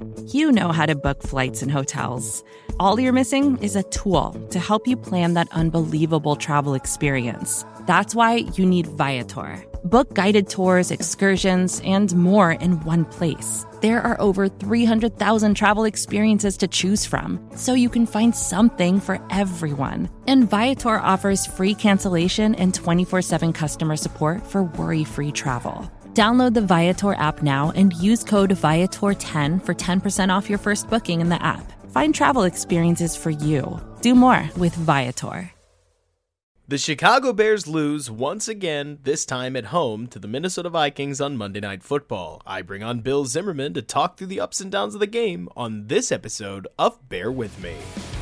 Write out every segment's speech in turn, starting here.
You know how to book flights and hotels. All you're missing is a tool to help you plan that unbelievable travel experience. That's why you need Viator. Book guided tours, excursions, and more in one place. There are over 300,000 travel experiences to choose from, so you can find something for everyone. And Viator offers free cancellation and 24/7 customer support for worry-free travel. Download the Viator app now and use code Viator10 for 10% off your first booking in the app. Find travel experiences for you. Do more with Viator. The Chicago Bears lose once again, this time at home, to the Minnesota Vikings on Monday Night Football. I bring on Bill Zimmerman to talk through the ups and downs of the game on this episode of Bear With Me.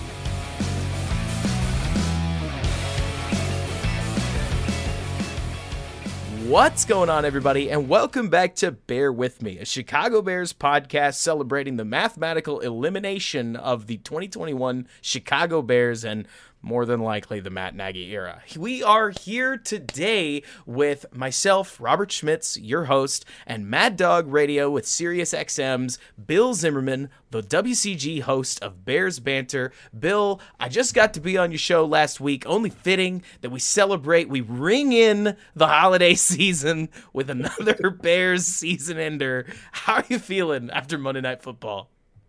What's going on, everybody, and welcome back to Bear With Me, a Chicago Bears podcast celebrating the mathematical elimination of the 2021 Chicago Bears and more than likely the Matt Nagy era. We are here today with myself, Robert Schmitz, your host, and Mad Dog Radio with SiriusXM's Bill Zimmerman, the WCG host of Bears Banter. Bill, I just got to be on your show last week. Only fitting that we ring in the holiday season with another Bears season ender. How are you feeling after Monday Night Football?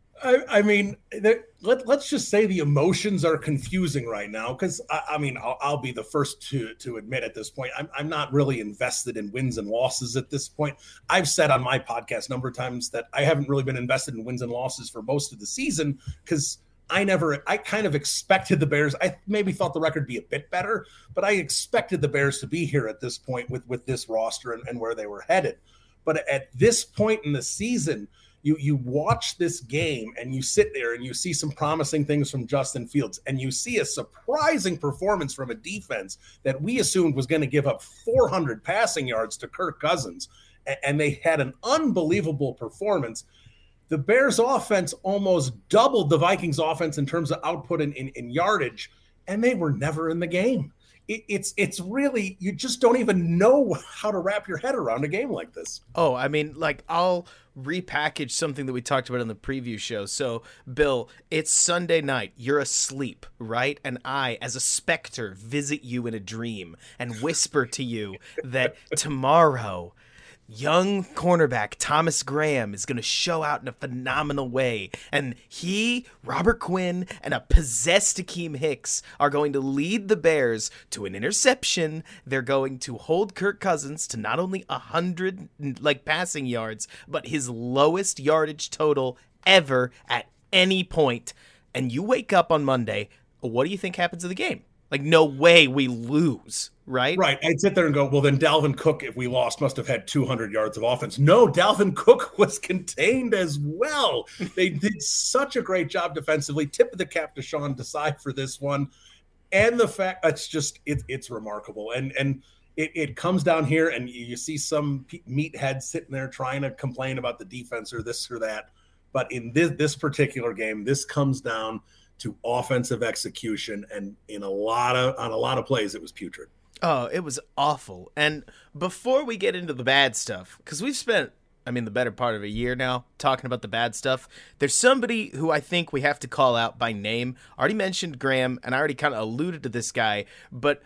I mean, let's just say the emotions are confusing right now because, I'll be the first to admit at this point, I'm not really invested in wins and losses at this point. I've said on my podcast a number of times that I haven't really been invested in wins and losses for most of the season because I kind of expected the Bears. I maybe thought the record would be a bit better, but I expected the Bears to be here at this point with this roster and where they were headed. But at this point in the season, You watch this game and you sit there and you see some promising things from Justin Fields and you see a surprising performance from a defense that we assumed was going to give up 400 passing yards to Kirk Cousins. And they had an unbelievable performance. The Bears offense almost doubled the Vikings offense in terms of output in yardage, and they were never in the game. It's really, you just don't even know how to wrap your head around a game like this. Oh, I mean, like, I'll repackage something that we talked about on the preview show. So, Bill, it's Sunday night. You're asleep, right? And I, as a specter, visit you in a dream and whisper to you that tomorrow, young cornerback Thomas Graham is going to show out in a phenomenal way. And he, Robert Quinn, and a possessed Akeem Hicks are going to lead the Bears to an interception. They're going to hold Kirk Cousins to not only 100 passing yards, but his lowest yardage total ever at any point. And you wake up on Monday, what do you think happens to the game? Like, no way we lose, right? Right. I'd sit there and go, well, then Dalvin Cook, if we lost, must have had 200 yards of offense. No, Dalvin Cook was contained as well. They did such a great job defensively. Tip of the cap to Sean Desai for this one. And the fact it's remarkable. And it comes down here and you see some meatheads sitting there trying to complain about the defense or this or that. But in this particular game, this comes down to offensive execution, and on a lot of plays, it was putrid. Oh, it was awful. And before we get into the bad stuff, because we've spent, the better part of a year now talking about the bad stuff, there's somebody who I think we have to call out by name. I already mentioned Graham, and I already kind of alluded to this guy, but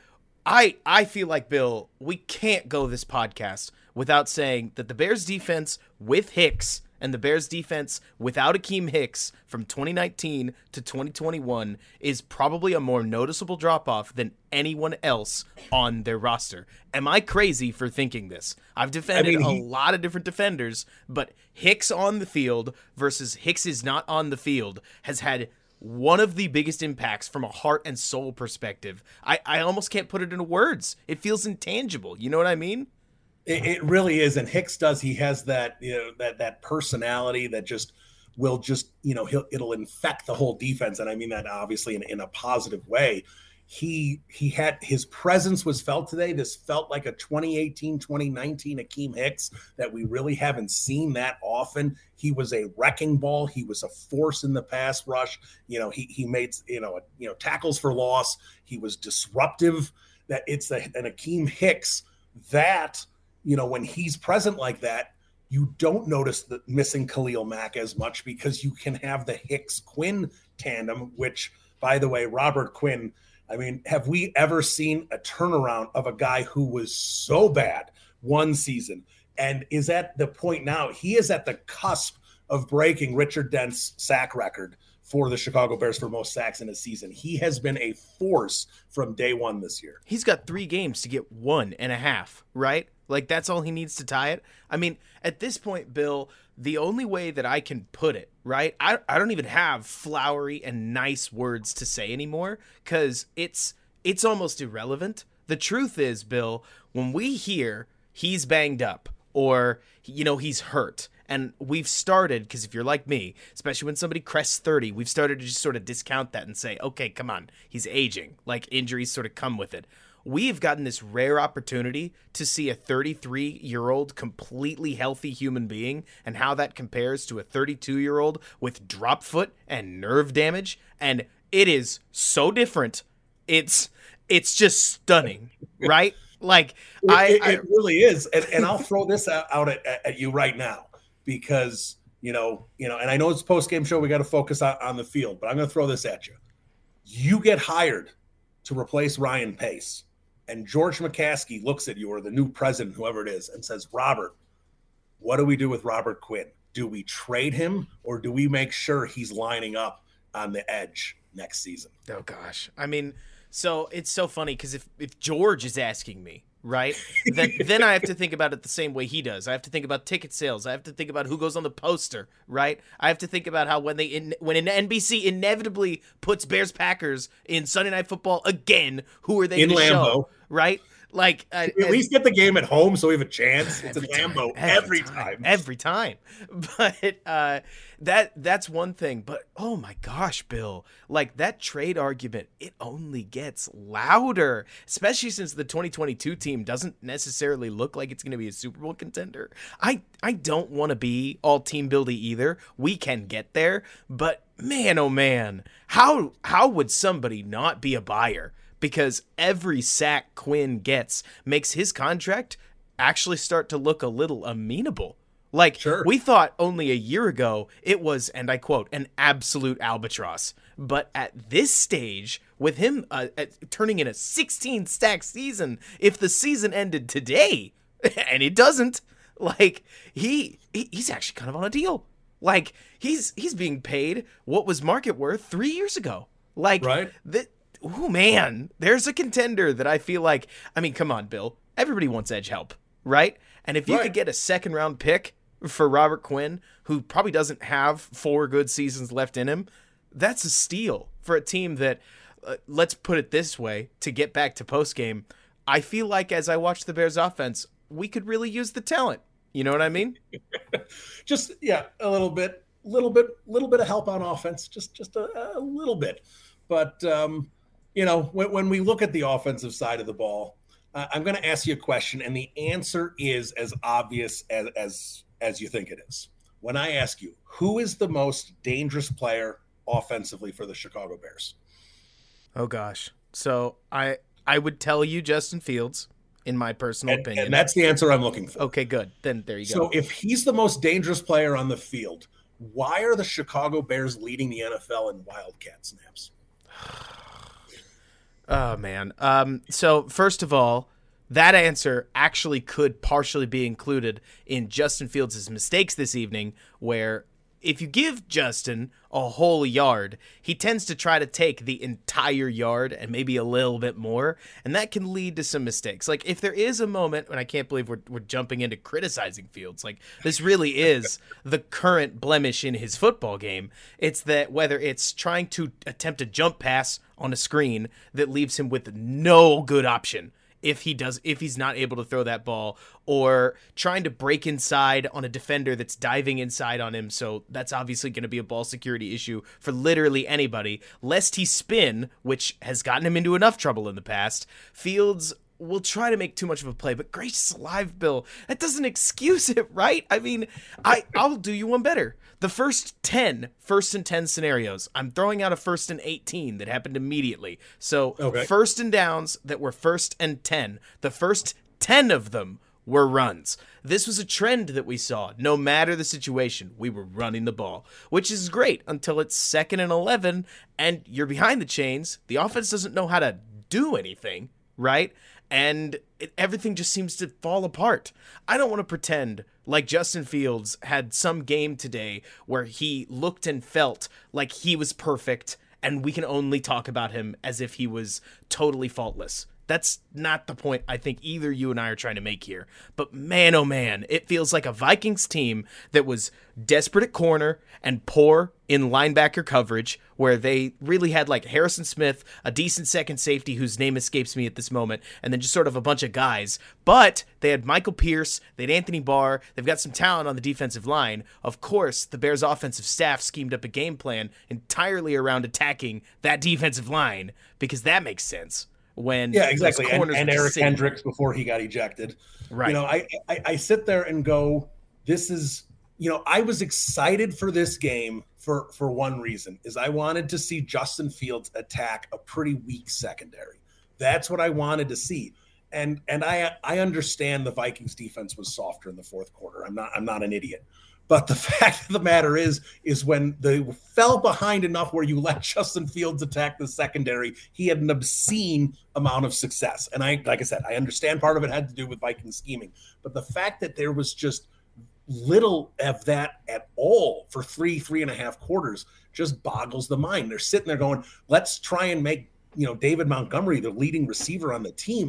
I feel like, Bill, we can't go this podcast without saying that the Bears defense with Hicks and the Bears defense without Akeem Hicks from 2019 to 2021 is probably a more noticeable drop-off than anyone else on their roster. Am I crazy for thinking this? I've defended a lot of different defenders, but Hicks on the field versus Hicks is not on the field has had one of the biggest impacts from a heart and soul perspective. I almost can't put it into words. It feels intangible. You know what I mean? It really is, and Hicks does. He has that, that personality that it'll infect the whole defense, and I mean that obviously in a positive way. He had, his presence was felt today. This felt like a 2018, 2019 Akeem Hicks that we really haven't seen that often. He was a wrecking ball. He was a force in the pass rush. He made tackles for loss. He was disruptive. That it's an Akeem Hicks that. When he's present like that, You don't notice the missing Khalil Mack as much because you can have the Hicks-Quinn tandem, which, by the way, Robert Quinn, I mean, have we ever seen a turnaround of a guy who was so bad one season and is at the point now, he is at the cusp of breaking Richard Dent's sack record for the Chicago Bears for most sacks in a season. He has been a force from day one this year. He's got 3 games to get 1.5, right? Like, that's all he needs to tie it. I mean, at this point, Bill, the only way that I can put it, right? I don't even have flowery and nice words to say anymore because it's almost irrelevant. The truth is, Bill, when we hear he's banged up or, he's hurt, and we've started, because if you're like me, especially when somebody crests 30, we've started to just sort of discount that and say, okay, come on, he's aging. Like, injuries sort of come with it. We've gotten this rare opportunity to see a 33-year-old completely healthy human being and how that compares to a 32-year-old with drop foot and nerve damage. And it is so different. It's just stunning, right? Like, it really is. And I'll throw this out at you right now. Because, and I know it's a post-game show, we got to focus on the field, but I'm going to throw this at you. You get hired to replace Ryan Pace, and George McCaskey looks at you, or the new president, whoever it is, and says, Robert, what do we do with Robert Quinn? Do we trade him, or do we make sure he's lining up on the edge next season? Oh, gosh. I mean, so it's so funny, because if George is asking me, right, then I have to think about it the same way he does. I have to think about ticket sales. I have to think about who goes on the poster, right? I have to think about how when an NBC inevitably puts Bears-Packers in Sunday Night Football again, who are they in to Lambeau show, right? Like, at least get the game at home so we have a chance. It's in Lambeau every time. Every time. But that's one thing. But, oh, my gosh, Bill. Like, that trade argument, it only gets louder, especially since the 2022 team doesn't necessarily look like it's going to be a Super Bowl contender. I don't want to be all team building either. We can get there. But, man, oh, man, how would somebody not be a buyer? Because every sack Quinn gets makes his contract actually start to look a little amenable. Like, sure. We thought only a year ago it was, and I quote, an absolute albatross. But at this stage, with him turning in a 16-stack season, if the season ended today, and it doesn't, like, he's actually kind of on a deal. Like, he's being paid what was market worth 3 years ago. Like, right. Oh, man, there's a contender that I feel like, I mean, come on, Bill. Everybody wants edge help, right? And if you could get a second-round pick for Robert Quinn, who probably doesn't have 4 good seasons left in him, that's a steal for a team that, let's put it this way, to get back to postgame, I feel like as I watch the Bears offense, we could really use the talent. You know what I mean? Just, a little bit of help on offense, just a little bit. But, when we look at the offensive side of the ball, I'm going to ask you a question, and the answer is as obvious as you think it is. When I ask you, who is the most dangerous player offensively for the Chicago Bears? Oh, gosh. So I would tell you Justin Fields, in my personal opinion. And that's the answer I'm looking for. Okay, good. Then there you go. So if he's the most dangerous player on the field, why are the Chicago Bears leading the NFL in Wildcat snaps? Oh, man. So first of all, that answer actually could partially be included in Justin Fields' mistakes this evening, where if you give Justin a whole yard, he tends to try to take the entire yard and maybe a little bit more, and that can lead to some mistakes. Like, if there is a moment, and I can't believe we're jumping into criticizing Fields, like, this really is the current blemish in his football game. It's that whether it's trying to attempt a jump pass on a screen that leaves him with no good option if he's not able to throw that ball, or trying to break inside on a defender that's diving inside on him. So that's obviously going to be a ball security issue for literally anybody, lest he spin, which has gotten him into enough trouble in the past. Fields will try to make too much of a play, but gracious alive, Bill, that doesn't excuse it, right? I mean, I'll do you one better. The first 10 first and 10 scenarios, I'm throwing out a first and 18 that happened immediately. So first and downs that were first and 10, the first 10 of them were runs. This was a trend that we saw. No matter the situation, we were running the ball, which is great until it's 2nd and 11 and you're behind the chains. The offense doesn't know how to do anything, right? And everything just seems to fall apart. I don't want to pretend like Justin Fields had some game today where he looked and felt like he was perfect and we can only talk about him as if he was totally faultless. That's not the point I think either you and I are trying to make here. But man, oh man, it feels like a Vikings team that was desperate at corner and poor in linebacker coverage, where they really had like Harrison Smith, a decent second safety whose name escapes me at this moment, and then just sort of a bunch of guys. But they had Michael Pierce, they had Anthony Barr, they've got some talent on the defensive line. Of course, the Bears offensive staff schemed up a game plan entirely around attacking that defensive line, because that makes sense. When exactly, and Eric Hendricks before he got ejected, right? I sit there and go, this is, I was excited for this game for one reason, is I wanted to see Justin Fields attack a pretty weak secondary. That's what I wanted to see, and I understand the Vikings defense was softer in the fourth quarter. I'm not an idiot. But the fact of the matter is when they fell behind enough where you let Justin Fields attack the secondary, he had an obscene amount of success. And like I said, I understand part of it had to do with Viking scheming. But the fact that there was just little of that at all for 3.5 quarters just boggles the mind. They're sitting there going, let's try and make David Montgomery the leading receiver on the team.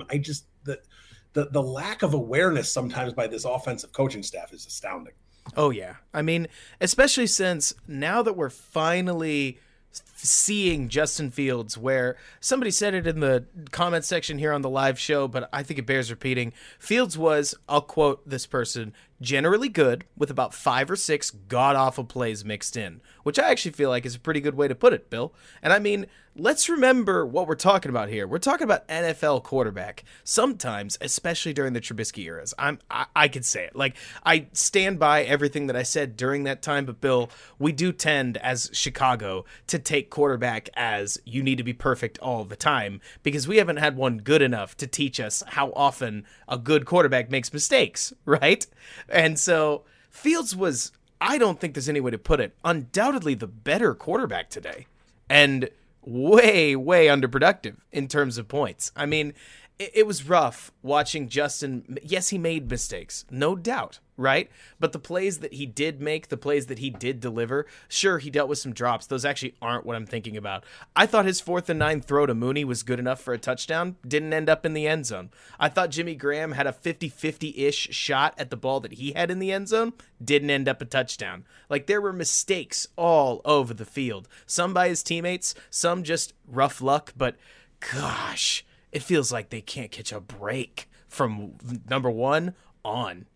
The lack of awareness sometimes by this offensive coaching staff is astounding. Oh, yeah. I mean, especially since now that we're finally seeing Justin Fields, where somebody said it in the comment section here on the live show, but I think it bears repeating. Fields was, I'll quote this person, generally good with about 5 or 6 god-awful plays mixed in, which I actually feel like is a pretty good way to put it, Bill. And I mean, let's remember what we're talking about here. We're talking about NFL quarterback. Sometimes, especially during the Trubisky eras, I could say it. Like, I stand by everything that I said during that time, but Bill, we do tend as Chicago to take quarterback as you need to be perfect all the time, because we haven't had one good enough to teach us how often a good quarterback makes mistakes, right? And so Fields was, I don't think there's any way to put it, undoubtedly the better quarterback today. And way, way underproductive in terms of points. I mean, it was rough watching Justin. Yes, he made mistakes, no doubt, right? But the plays that he did make, the plays that he did deliver, sure, he dealt with some drops. Those actually aren't what I'm thinking about. I thought his 4th and 9 throw to Mooney was good enough for a touchdown. Didn't end up in the end zone. I thought Jimmy Graham had a 50-50-ish shot at the ball that he had in the end zone. Didn't end up a touchdown. Like, there were mistakes all over the field. Some by his teammates, some just rough luck, but gosh, it feels like they can't catch a break from number 1 on,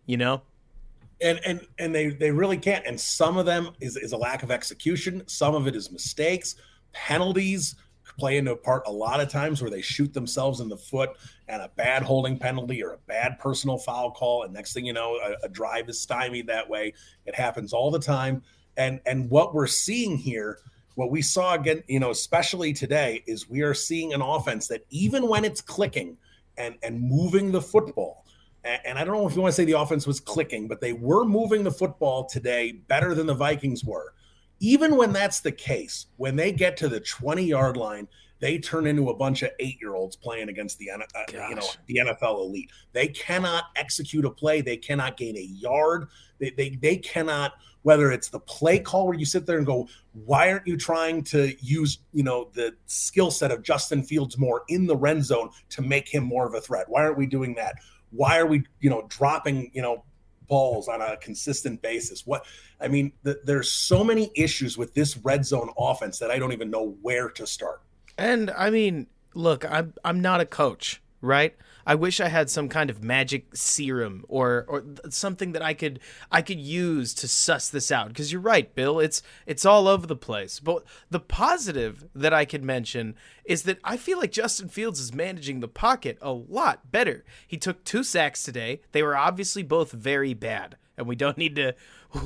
And they really can't. And some of them is a lack of execution. Some of it is mistakes. Penalties play into a part a lot of times where they shoot themselves in the foot, and a bad holding penalty or a bad personal foul call. And next thing you know, a drive is stymied that way. It happens all the time. And what we're seeing here, what we saw again, especially today, is we are seeing an offense that even when it's clicking and moving the football, and I don't know if you want to say the offense was clicking, but they were moving the football today better than the Vikings were. Even when that's the case, when they get to the 20-yard line, they turn into a bunch of 8-year-olds playing against the NFL elite. They cannot execute a play. They cannot gain a yard. They cannot, whether it's the play call where you sit there and go, why aren't you trying to use, the skill set of Justin Fields more in the red zone to make him more of a threat? Why aren't we doing that? Why are we, dropping, balls on a consistent basis? There's so many issues with this red zone offense that I don't even know where to start. And I mean, look, I'm not a coach, right? I wish I had some kind of magic serum or something that I could use to suss this out. Because you're right, Bill, it's all over the place. But the positive that I could mention is that I feel like Justin Fields is managing the pocket a lot better. He took 2 sacks today. They were obviously both very bad, and we don't need to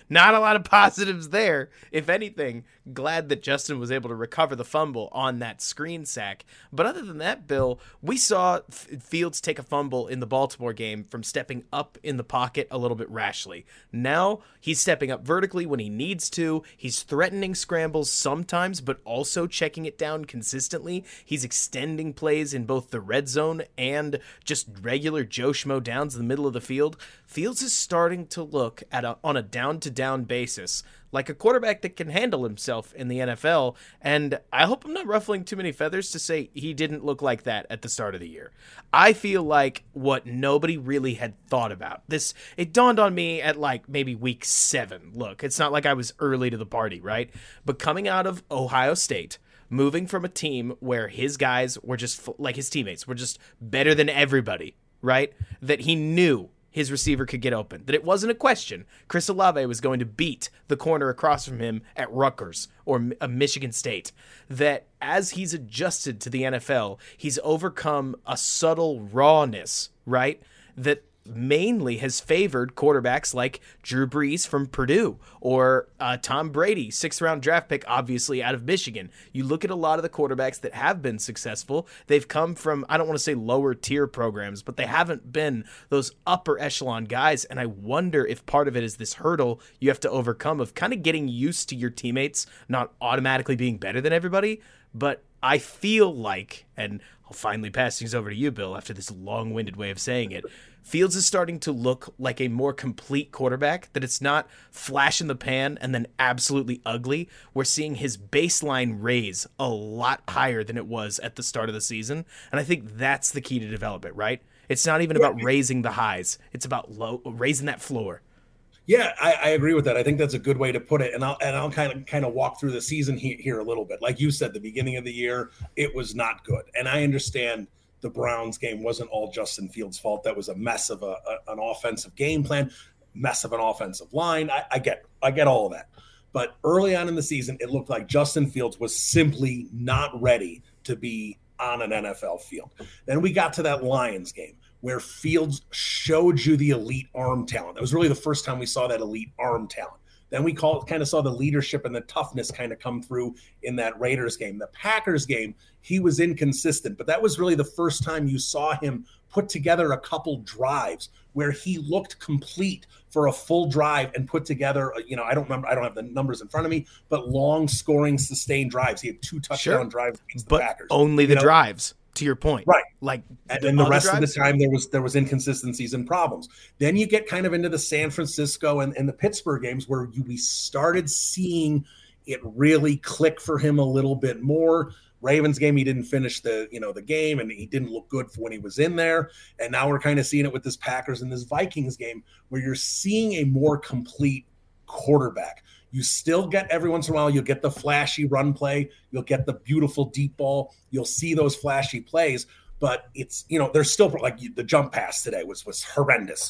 not a lot of positives there. If anything, glad that Justin was able to recover the fumble on that screen sack. But other than that, Bill, we saw Fields take a fumble in the Baltimore game from stepping up in the pocket a little bit rashly. Now he's stepping up vertically when he needs to. He's threatening scrambles sometimes, but also checking it down consistently. He's extending plays in both the red zone and just regular Joe Schmo downs in the middle of the field. Fields is starting to look on a down-to-down basis like a quarterback that can handle himself in the NFL, and I hope I'm not ruffling too many feathers to say he didn't look like that at the start of the year. I feel like what nobody really had thought about. It dawned on me at like maybe week 7. Look, it's not like I was early to the party, right? But coming out of Ohio State, moving from a team where his guys were just, like his teammates, were just better than everybody, right? That he knew his receiver could get open, that it wasn't a question Chris Olave was going to beat the corner across from him at Rutgers or Michigan State, that as he's adjusted to the NFL, he's overcome a subtle rawness, right? That mainly has favored quarterbacks like Drew Brees from Purdue or Tom Brady, 6th-round draft pick, obviously out of Michigan. You look at a lot of the quarterbacks that have been successful, they've come from, I don't want to say lower tier programs, but they haven't been those upper echelon guys, and I wonder if part of it is this hurdle you have to overcome of kind of getting used to your teammates not automatically being better than everybody. But I feel like, and I'll finally pass things over to you, Bill, after this long-winded way of saying it, Fields is starting to look like a more complete quarterback, that it's not flash in the pan and then absolutely ugly. We're seeing his baseline raise a lot higher than it was at the start of the season, and I think that's the key to development, right? It's not even about raising the highs. It's about raising that floor. Yeah, I agree with that. I think that's a good way to put it. And I'll kind of walk through the season here a little bit. Like you said, the beginning of the year, it was not good. And I understand the Browns game wasn't all Justin Fields' fault. That was a mess of an offensive game plan, mess of an offensive line. I get all of that. But early on in the season, it looked like Justin Fields was simply not ready to be on an NFL field. Then we got to that Lions game where Fields showed you the elite arm talent. That was really the first time we saw that elite arm talent. Then we kind of saw the leadership and the toughness kind of come through in that Raiders game. The Packers game, he was inconsistent, but that was really the first time you saw him put together a couple drives where he looked complete for a full drive and put together, I don't remember, I don't have the numbers in front of me, but long scoring, sustained drives. He had 2 touchdown drives against the Packers. Only the drives. To your point, right? Like, and then the rest of the time there was inconsistencies and problems. Then you get kind of into the San Francisco and the Pittsburgh games where we started seeing it really click for him a little bit more. Ravens game, he didn't finish the game, and he didn't look good for when he was in there. And now we're kind of seeing it with this Packers and this Vikings game where you're seeing a more complete quarterback. You still get every once in a while, you'll get the flashy run play. You'll get the beautiful deep ball. You'll see those flashy plays, but it's, there's still like the jump pass today was horrendous.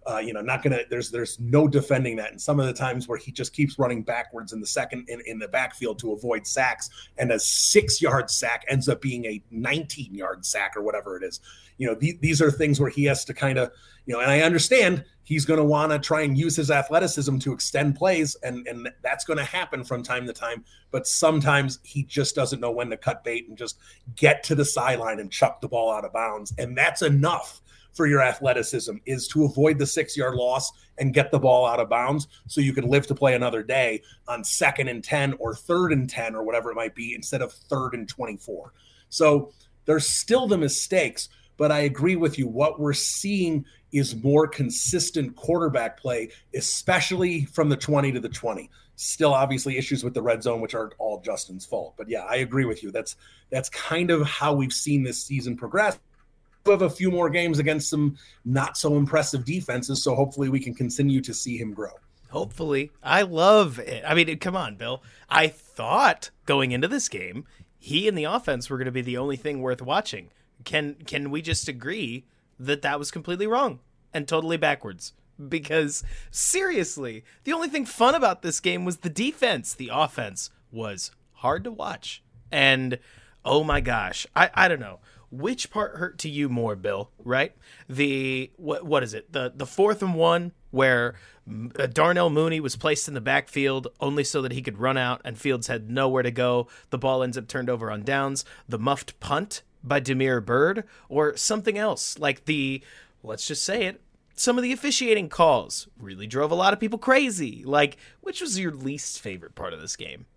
There's no defending that. And some of the times where he just keeps running backwards in the second in the backfield to avoid sacks, and a 6-yard sack ends up being a 19-yard sack or whatever it is. These are things where he has to kind of, and I understand he's going to want to try and use his athleticism to extend plays, and that's going to happen from time to time. But sometimes he just doesn't know when to cut bait and just get to the sideline and chuck the ball out of bounds. And that's enough for your athleticism, is to avoid the 6-yard loss and get the ball out of bounds so you can live to play another day on 2nd and 10 or 3rd and 10 or whatever it might be instead of 3rd and 24. So there's still the mistakes, but I agree with you. What we're seeing is more consistent quarterback play, especially from the 20 to the 20. Still obviously issues with the red zone, which aren't all Justin's fault. But yeah, I agree with you. That's kind of how we've seen this season progress. We have a few more games against some not so impressive defenses, so hopefully we can continue to see him grow. Hopefully. I love it. I mean, come on, Bill. I thought going into this game, he and the offense were going to be the only thing worth watching. Can we just agree that was completely wrong and totally backwards? Because seriously, the only thing fun about this game was the defense. The offense was hard to watch. And oh my gosh, I don't know. which part hurt to you more, Bill, right? What is it? The 4th and 1 where Darnell Mooney was placed in the backfield only so that he could run out and Fields had nowhere to go. The ball ends up turned over on downs. The muffed punt by Damiere Byrd, or something else like let's just say it, some of the officiating calls really drove a lot of people crazy. Like, which was your least favorite part of this game?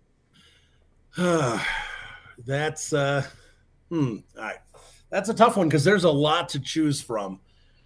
That's all right. That's a tough one because there's a lot to choose from.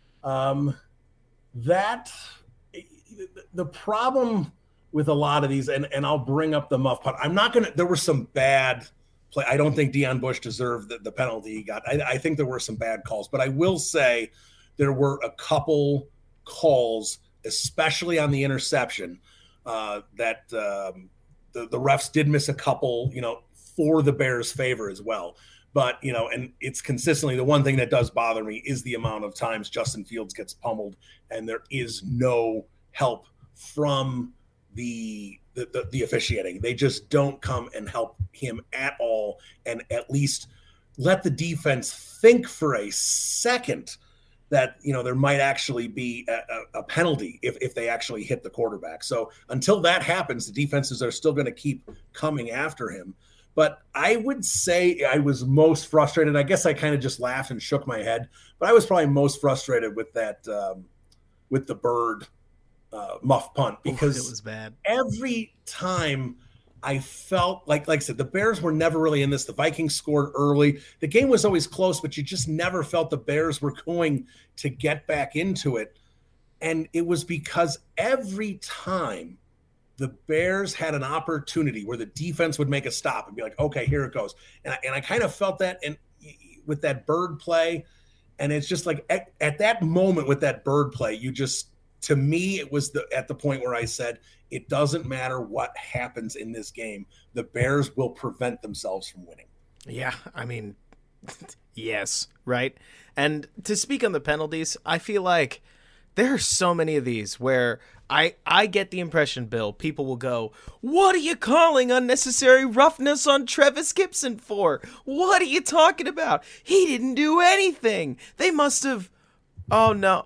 The problem with a lot of these, and I'll bring up the muff punt. There were some bad play. I don't think Deion Bush deserved the penalty he got. I think there were some bad calls, but I will say there were a couple calls, especially on the interception, that the refs did miss a couple, for the Bears' favor as well. But, and it's consistently the one thing that does bother me is the amount of times Justin Fields gets pummeled and there is no help from the officiating. They just don't come and help him at all and at least let the defense think for a second that, there might actually be a penalty if they actually hit the quarterback. So until that happens, the defenses are still going to keep coming after him. But I would say I was most frustrated. I guess I kind of just laughed and shook my head, but I was probably most frustrated with that, with the Byrd muff punt, because it was bad. Every time I felt like I said, the Bears were never really in this. The Vikings scored early. The game was always close, but you just never felt the Bears were going to get back into it. And it was because every time the Bears had an opportunity where the defense would make a stop and be like, okay, here it goes. And I kind of felt that with that Byrd play. And it's just like at that moment with that Byrd play, to me, it was at the point where I said, it doesn't matter what happens in this game. The Bears will prevent themselves from winning. Yeah, I mean, yes, right? And to speak on the penalties, I feel like there are so many of these where I get the impression, Bill, people will go, what are you calling unnecessary roughness on Trevis Gibson for? What are you talking about? He didn't do anything. They must have, oh no,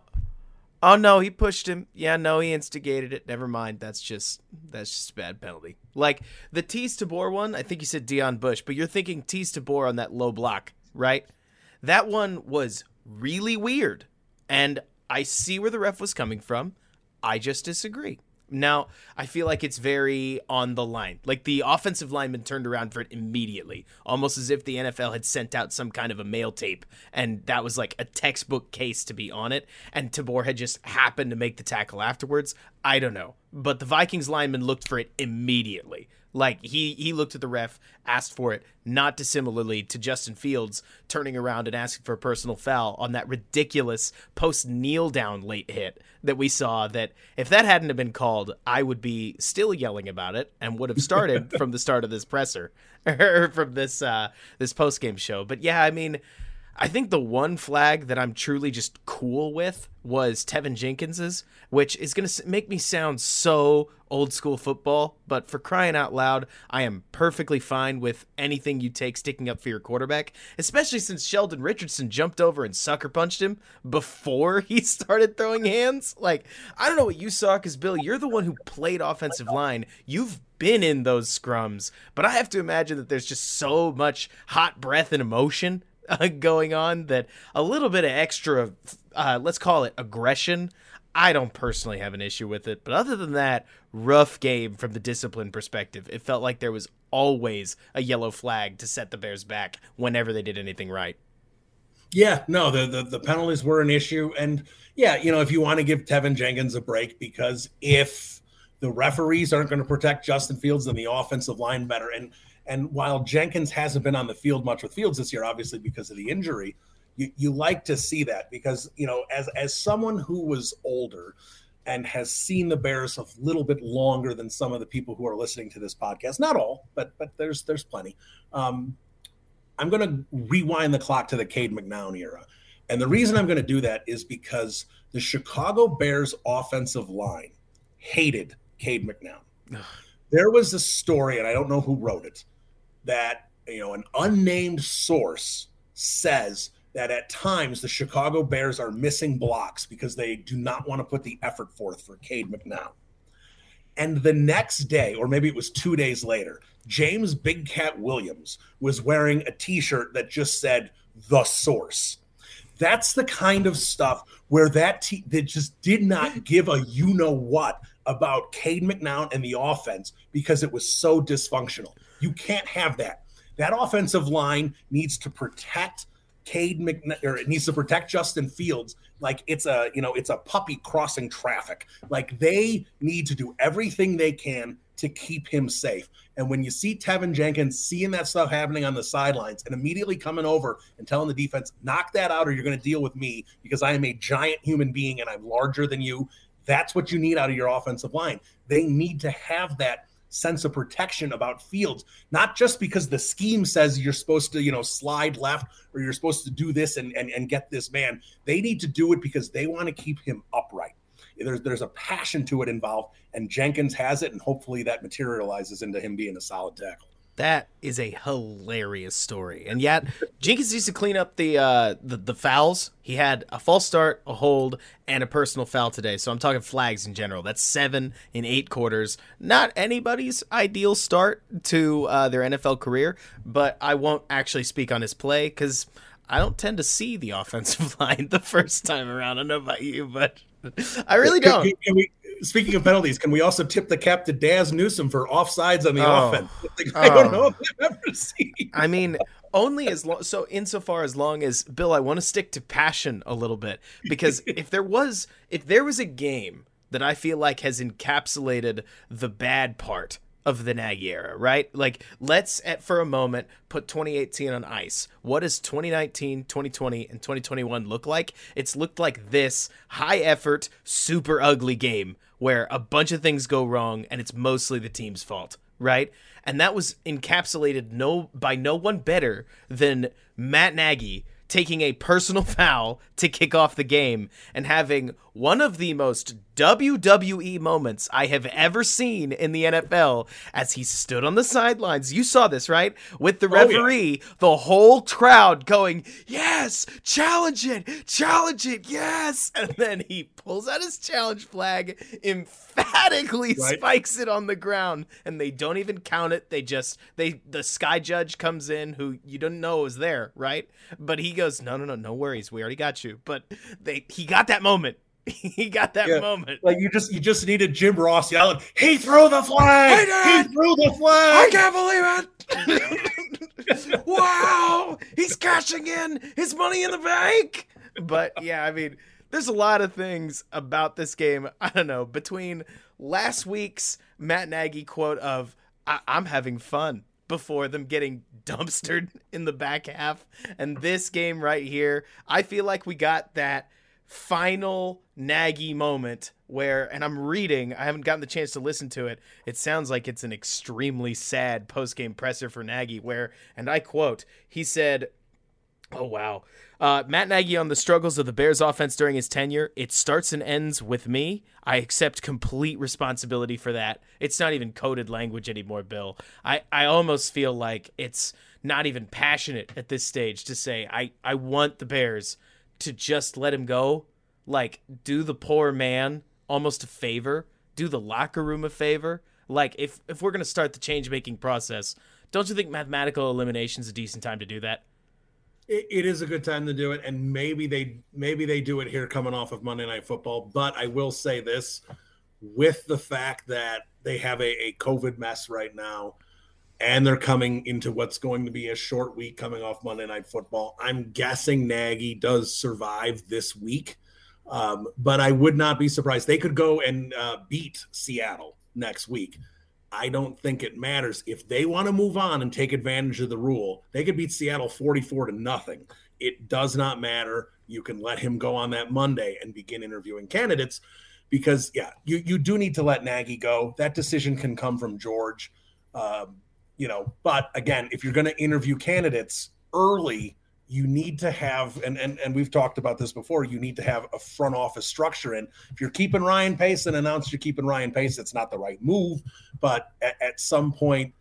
he pushed him. Yeah, no, he instigated it. Never mind. That's just a bad penalty. Like the Teez Tabor one, I think you said Deion Bush, but you're thinking Teez Tabor on that low block, right? That one was really weird. And I see where the ref was coming from. I just disagree. Now, I feel like it's very on the line. Like the offensive lineman turned around for it immediately, almost as if the NFL had sent out some kind of a mail tape, and that was like a textbook case to be on it, and Tabor had just happened to make the tackle afterwards. I don't know. But the Vikings lineman looked for it immediately. Like he looked at the ref, asked for it, not dissimilarly to Justin Fields turning around and asking for a personal foul on that ridiculous post kneel down late hit that we saw. That if that hadn't have been called, I would be still yelling about it and would have started from the start of this presser or from this post game show. But yeah, I mean, I think the one flag that I'm truly just cool with was Tevin Jenkins's, which is going to make me sound so old school football, but for crying out loud, I am perfectly fine with anything you take sticking up for your quarterback, especially since Sheldon Richardson jumped over and sucker punched him before he started throwing hands. Like, I don't know what you saw, because Bill, you're the one who played offensive line. You've been in those scrums, but I have to imagine that there's just so much hot breath and emotion going on that a little bit of extra, let's call it aggression, I don't personally have an issue with it. But other than that, rough game from the discipline perspective. It felt like there was always a yellow flag to set the Bears back whenever they did anything right. Yeah, no, the penalties were an issue. And yeah, if you want to give Tevin Jenkins a break, because if the referees aren't going to protect Justin Fields, then the offensive line better. And while Jenkins hasn't been on the field much with Fields this year, obviously because of the injury, you like to see that, because, as someone who was older and has seen the Bears a little bit longer than some of the people who are listening to this podcast, not all, but there's plenty. I'm going to rewind the clock to the Cade McNown era. And the reason I'm going to do that is because the Chicago Bears offensive line hated Cade McNown. There was a story, and I don't know who wrote it, that an unnamed source says that at times the Chicago Bears are missing blocks because they do not want to put the effort forth for Cade McNown. And the next day, or maybe it was 2 days later, James Big Cat Williams was wearing a t-shirt that just said "The Source." That's the kind of stuff where that just did not give a you-know-what about Cade McNown and the offense because it was so dysfunctional. You can't have that. That offensive line needs to protect Cade McNown, or it needs to protect Justin Fields like it's a puppy crossing traffic. Like, they need to do everything they can to keep him safe. And when you see Tevin Jenkins seeing that stuff happening on the sidelines and immediately coming over and telling the defense, knock that out or you're going to deal with me because I am a giant human being and I'm larger than you, that's what you need out of your offensive line. They need to have that sense of protection about Fields, not just because the scheme says you're supposed to, slide left or you're supposed to do this and get this man. They need to do it because they want to keep him upright. There's a passion to it involved, and Jenkins has it, and hopefully that materializes into him being a solid tackle. That is a hilarious story. And yet, Jenkins needs to clean up the fouls. He had a false start, a hold, and a personal foul today. So I'm talking flags in general. That's 7 in 8 quarters. Not anybody's ideal start to their NFL career, but I won't actually speak on his play because I don't tend to see the offensive line the first time around. I don't know about you, but I really don't. Speaking of penalties, can we also tip the cap to Daz Newsome for offsides on the offense? I don't know if I've ever seen. I mean, only as long. So insofar as long as, Bill, I want to stick to passion a little bit, because if there was a game that I feel like has encapsulated the bad part of the Nagy era, right? Like, let's for a moment put 2018 on ice. What does 2019, 2020, and 2021 look like? It's looked like this high effort, super ugly game where a bunch of things go wrong and it's mostly the team's fault, right? And that was encapsulated by no one better than Matt Nagy taking a personal foul to kick off the game and having one of the most WWE moments I have ever seen in the NFL as he stood on the sidelines. You saw this, right? With the referee, the whole crowd going, yes, challenge it, yes. And then he pulls out his challenge flag, emphatically spikes it on the ground, and they don't even count it. The sky judge comes in, who you didn't know was there, right? But he goes, no worries, we already got you. But he got that moment. He got that moment. Like, you just needed Jim Ross yelling, "He threw the flag! He threw the flag! I can't believe it! Wow! He's cashing in his money in the bank!" But yeah, I mean, there's a lot of things about this game. I don't know, between last week's Matt Nagy quote of I'm having fun before them getting dumpstered in the back half, and this game right here, I feel like we got that final Nagy moment where, and I'm reading, I haven't gotten the chance to listen to it, it sounds like it's an extremely sad post-game presser for Nagy where, and I quote, he said, oh wow, Matt Nagy on the struggles of the Bears offense during his tenure, it starts and ends with me. I accept complete responsibility for that. It's not even coded language anymore, Bill. I almost feel like it's not even passionate at this stage to say I want the Bears to just let him go, like, do the poor man almost a favor, do the locker room a favor. Like, if we're going to start the change-making process, don't you think mathematical elimination is a decent time to do that? It is a good time to do it, and maybe they do it here coming off of Monday Night Football. But I will say this, with the fact that they have a COVID mess right now, and they're coming into what's going to be a short week coming off Monday Night Football, I'm guessing Nagy does survive this week. But I would not be surprised. They could go and beat Seattle next week. I don't think it matters. If they want to move on and take advantage of the rule, they could beat Seattle 44-0. It does not matter. You can let him go on that Monday and begin interviewing candidates because, you do need to let Nagy go. That decision can come from George. But again, if you're going to interview candidates early, you need to have, and we've talked about this before, you need to have a front office structure. And if you're keeping Ryan Pace and announce you're keeping Ryan Pace, it's not the right move. But at some point,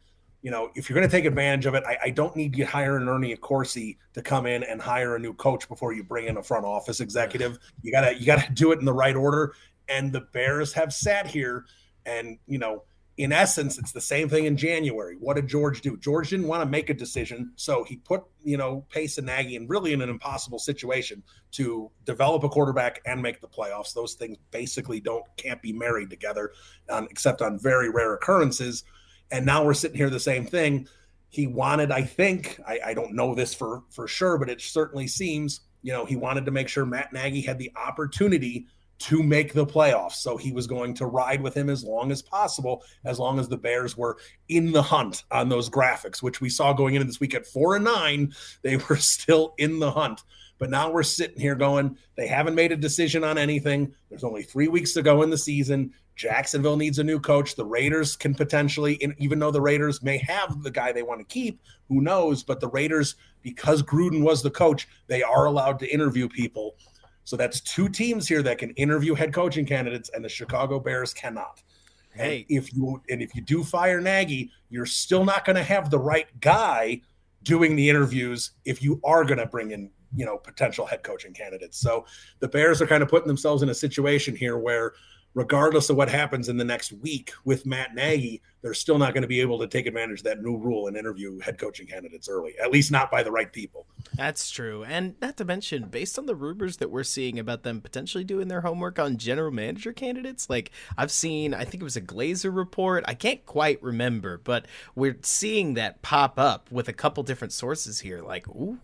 if you're going to take advantage of it, I don't need you to hire an Ernie Accorsi to come in and hire a new coach before you bring in a front office executive. You gotta do it in the right order. And the Bears have sat here and, in essence, it's the same thing in January. What did George do? George didn't want to make a decision. So he put, Pace and Nagy in really in an impossible situation to develop a quarterback and make the playoffs. Those things basically can't be married together except on very rare occurrences. And now we're sitting here the same thing. He wanted, I think, I don't know this for sure, but it certainly seems, he wanted to make sure Matt Nagy had the opportunity to make the playoffs. So he was going to ride with him as long as possible, as long as the Bears were in the hunt on those graphics, which we saw going into this week at 4-9, they were still in the hunt. But now we're sitting here going, they haven't made a decision on anything. There's only 3 weeks to go in the season. Jacksonville needs a new coach. The Raiders can potentially, even though the Raiders may have the guy they want to keep, who knows? But the Raiders, because Gruden was the coach, they are allowed to interview people. So that's 2 teams here that can interview head coaching candidates, and the Chicago Bears cannot. Hey, if you do fire Nagy, you're still not going to have the right guy doing the interviews if you are going to bring in, potential head coaching candidates. So the Bears are kind of putting themselves in a situation here where, regardless of what happens in the next week with Matt Nagy, they're still not going to be able to take advantage of that new rule and interview head coaching candidates early, at least not by the right people. That's true. And not to mention, based on the rumors that we're seeing about them potentially doing their homework on general manager candidates, like I've seen, I think it was a Glazer report. I can't quite remember, but we're seeing that pop up with a couple different sources here. Like, ooh,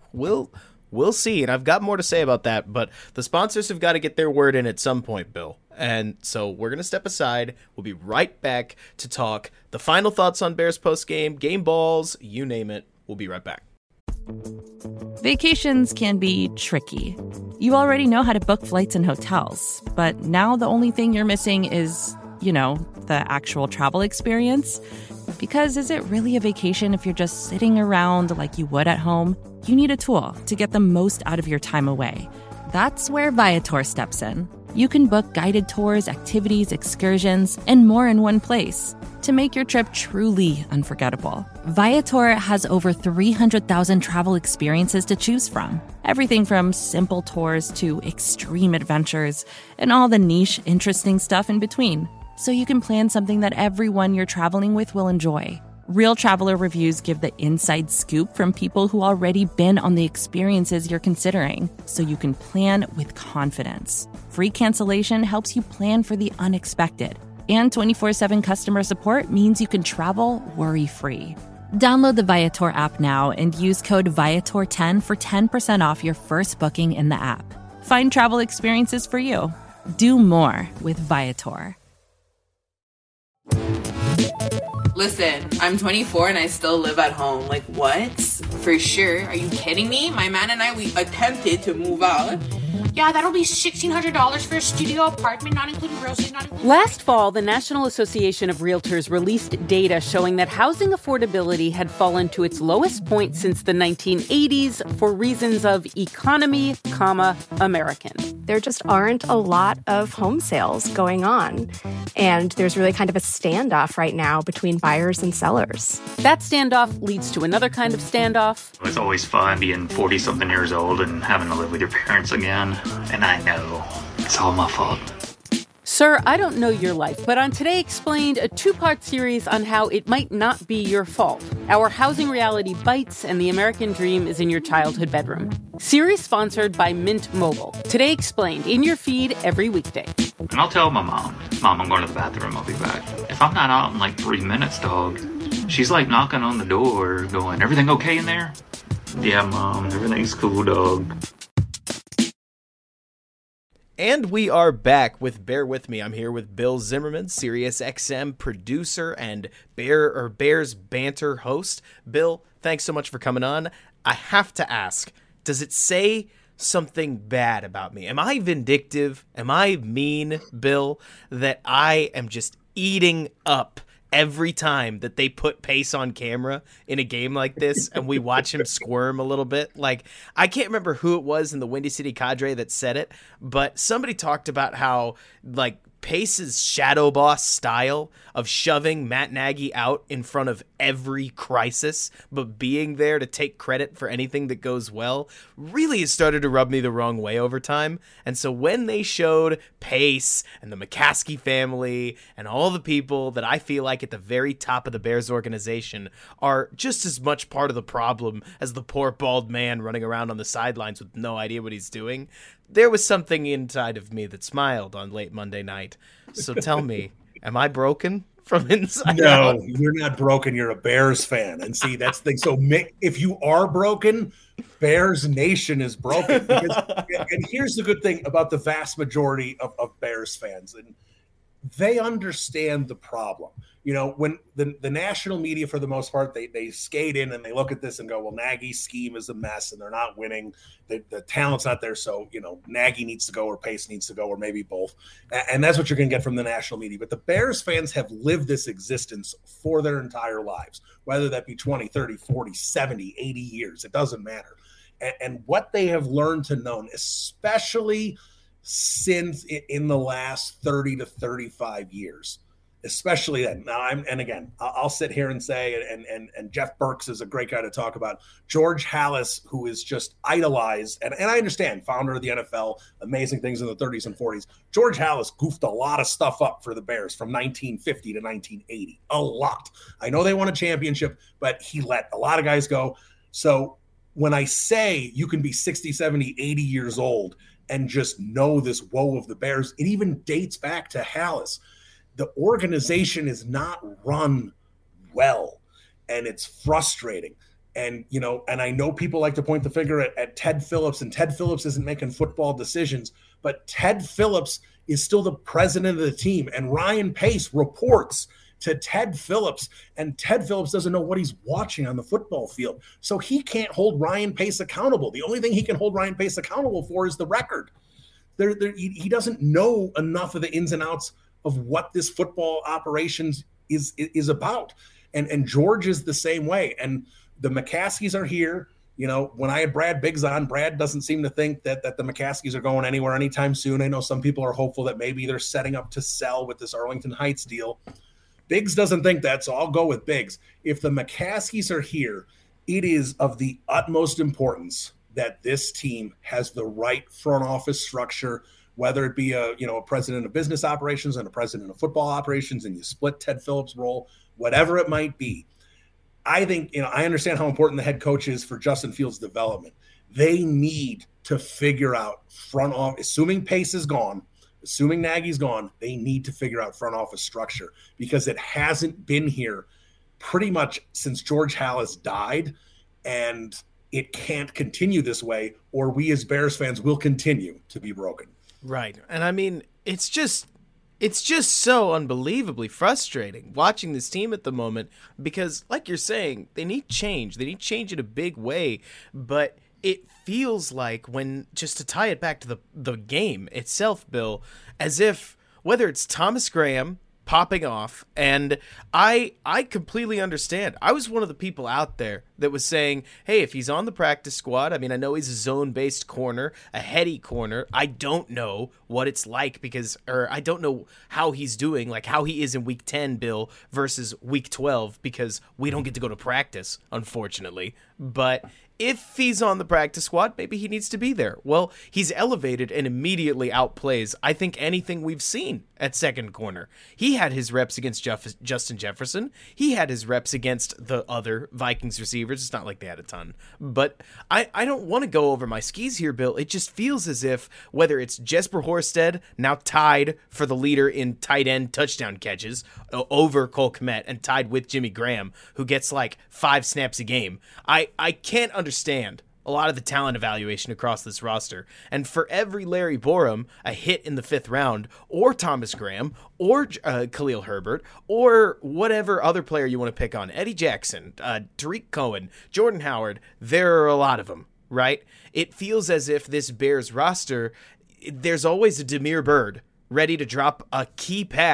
we'll see. And I've got more to say about that, but the sponsors have got to get their word in at some point, Bill. And so we're going to step aside. We'll be right back to talk the final thoughts on Bears post-game, game balls, you name it. We'll be right back. Vacations can be tricky. You already know how to book flights and hotels, but now the only thing you're missing is, the actual travel experience. Because is it really a vacation if you're just sitting around like you would at home? You need a tool to get the most out of your time away. That's where Viator steps in. You can book guided tours, activities, excursions, and more in one place to make your trip truly unforgettable. Viator has over 300,000 travel experiences to choose from. Everything from simple tours to extreme adventures and all the niche, interesting stuff in between. So you can plan something that everyone you're traveling with will enjoy. Real traveler reviews give the inside scoop from people who already been on the experiences you're considering, so you can plan with confidence. Free cancellation helps you plan for the unexpected. And 24/7 customer support means you can travel worry-free. Download the Viator app now and use code Viator10 for 10% off your first booking in the app. Find travel experiences for you. Do more with Viator. Listen, I'm 24 and I still live at home. Like, what? For sure. Are you kidding me? My man and I, we attempted to move out. Yeah, that'll be $1,600 for a studio apartment, not including groceries, not including... Last fall, the National Association of Realtors released data showing that housing affordability had fallen to its lowest point since the 1980s for reasons of economy, American. There just aren't a lot of home sales going on. And there's really kind of a standoff right now between buyers and sellers. That standoff leads to another kind of standoff. It's always fun being 40-something years old and having to live with your parents again. And I know it's all my fault. Sir, I don't know your life, but on Today Explained, a 2-part series on how it might not be your fault. Our housing reality bites and the American dream is in your childhood bedroom. Series sponsored by Mint Mobile. Today Explained, in your feed every weekday. And I'll tell my mom, I'm going to the bathroom, I'll be back. If I'm not out in like 3 minutes, dog, she's like knocking on the door going, everything okay in there? Yeah, Mom, everything's cool, dog. And we are back with Bear With Me. I'm here with Bill Zimmerman, SiriusXM producer and Bears Banter host. Bill, thanks so much for coming on. I have to ask, does it say something bad about me? Am I vindictive? Am I mean, Bill, that I am just eating up every time that they put Pace on camera in a game like this and we watch him squirm a little bit? Like, I can't remember who it was in the Windy City Cadre that said it, but somebody talked about how, like, Pace's shadow boss style of shoving Matt Nagy out in front of every crisis, but being there to take credit for anything that goes well, really has started to rub me the wrong way over time. And so when they showed Pace and the McCaskey family and all the people that I feel like at the very top of the Bears organization are just as much part of the problem as the poor bald man running around on the sidelines with no idea what he's doing, there was something inside of me that smiled on late Monday night. So tell me, am I broken from inside out? No, you're not broken. You're a Bears fan. And see, that's the thing. So if you are broken, Bears Nation is broken. And here's the good thing about the vast majority of Bears fans. And they understand the problem. You know, when the national media, for the most part, they skate in and they look at this and go, well, Nagy's scheme is a mess and they're not winning. The talent's not there. So, you know, Nagy needs to go or Pace needs to go or maybe both. And that's what you're going to get from the national media. But the Bears fans have lived this existence for their entire lives, whether that be 20, 30, 40, 70, 80 years. It doesn't matter. And what they have learned to know, especially since in the last 30 to 35 years, especially then. Now, I'll sit here and say, and Jeff Berks is a great guy to talk about. George Halas, who is just idolized, and I understand, founder of the NFL, amazing things in the 30s and 40s. George Halas goofed a lot of stuff up for the Bears from 1950 to 1980, a lot. I know they won a championship, but he let a lot of guys go. So when I say you can be 60, 70, 80 years old and just know this woe of the Bears, it even dates back to Halas. The organization is not run well, and it's frustrating. And, you know, and I know people like to point the finger at Ted Phillips, and Ted Phillips isn't making football decisions, but Ted Phillips is still the president of the team, and Ryan Pace reports to Ted Phillips, and Ted Phillips doesn't know what he's watching on the football field. So he can't hold Ryan Pace accountable. The only thing he can hold Ryan Pace accountable for is the record. He doesn't know enough of the ins and outs of what this football operations is about. And George is the same way. And the McCaskeys are here. You know, when I had Brad Biggs on, Brad doesn't seem to think that the McCaskeys are going anywhere anytime soon. I know some people are hopeful that maybe they're setting up to sell with this Arlington Heights deal. Biggs doesn't think that, so I'll go with Biggs. If the McCaskeys are here, it is of the utmost importance that this team has the right front office structure, whether it be a president of business operations and a president of football operations, and you split Ted Phillips' role, whatever it might be. I think, I understand how important the head coach is for Justin Fields' development. They need to figure out front office, assuming Pace is gone, assuming Nagy's gone, they need to figure out front office structure, because it hasn't been here pretty much since George Halas died, and it can't continue this way, or we as Bears fans will continue to be broken. Right. And I mean, it's just so unbelievably frustrating watching this team at the moment, because like you're saying, they need change. They need change in a big way, but it feels like, when, just to tie it back to the game itself, Bill, as if whether it's Thomas Graham popping off, and I completely understand. I was one of the people out there that was saying, hey, if he's on the practice squad, I mean, I know he's a zone-based corner, a heady corner. I don't know what it's like or I don't know how he's doing, like how he is in week 10, Bill, versus week 12, because we don't get to go to practice, unfortunately. But if he's on the practice squad, maybe he needs to be there. Well, he's elevated and immediately outplays, I think, anything we've seen at second corner. He had his reps against Justin Jefferson. He had his reps against the other Vikings receivers. It's not like they had a ton. But I don't want to go over my skis here, Bill. It just feels as if, whether it's Jesper Horsted, now tied for the leader in tight end touchdown catches over Cole Kmet, and tied with Jimmy Graham, who gets like 5 snaps a game. I can't understand a lot of the talent evaluation across this roster. And for every Larry Borum, a hit in the 5th round, or Thomas Graham, or Khalil Herbert, or whatever other player you want to pick on, Eddie Jackson, Tariq Cohen, Jordan Howard, there are a lot of them, right? It feels as if this Bears roster, there's always a Damiere Byrd ready to drop a key pass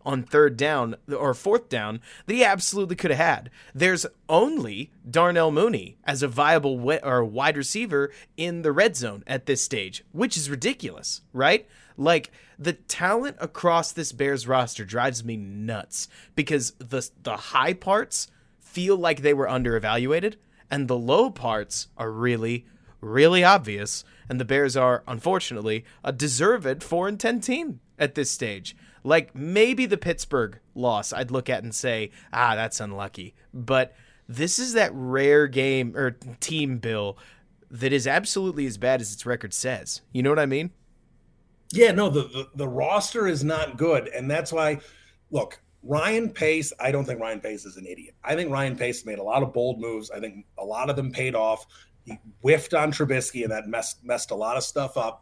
on third down or fourth down that he absolutely could have had. There's only Darnell Mooney as a viable wide receiver in the red zone at this stage, which is ridiculous, right? Like, the talent across this Bears roster drives me nuts because the high parts feel like they were underevaluated, and the low parts are really, really obvious, and the Bears are, unfortunately, a deserved 4-10 team at this stage. Like, maybe the Pittsburgh loss I'd look at and say, that's unlucky. But this is that rare game or team, Bill, that is absolutely as bad as its record says. You know what I mean? Yeah, no, the roster is not good, and that's why, look, Ryan Pace, I don't think Ryan Pace is an idiot. I think Ryan Pace made a lot of bold moves. I think a lot of them paid off. He whiffed on Trubisky, and that messed a lot of stuff up.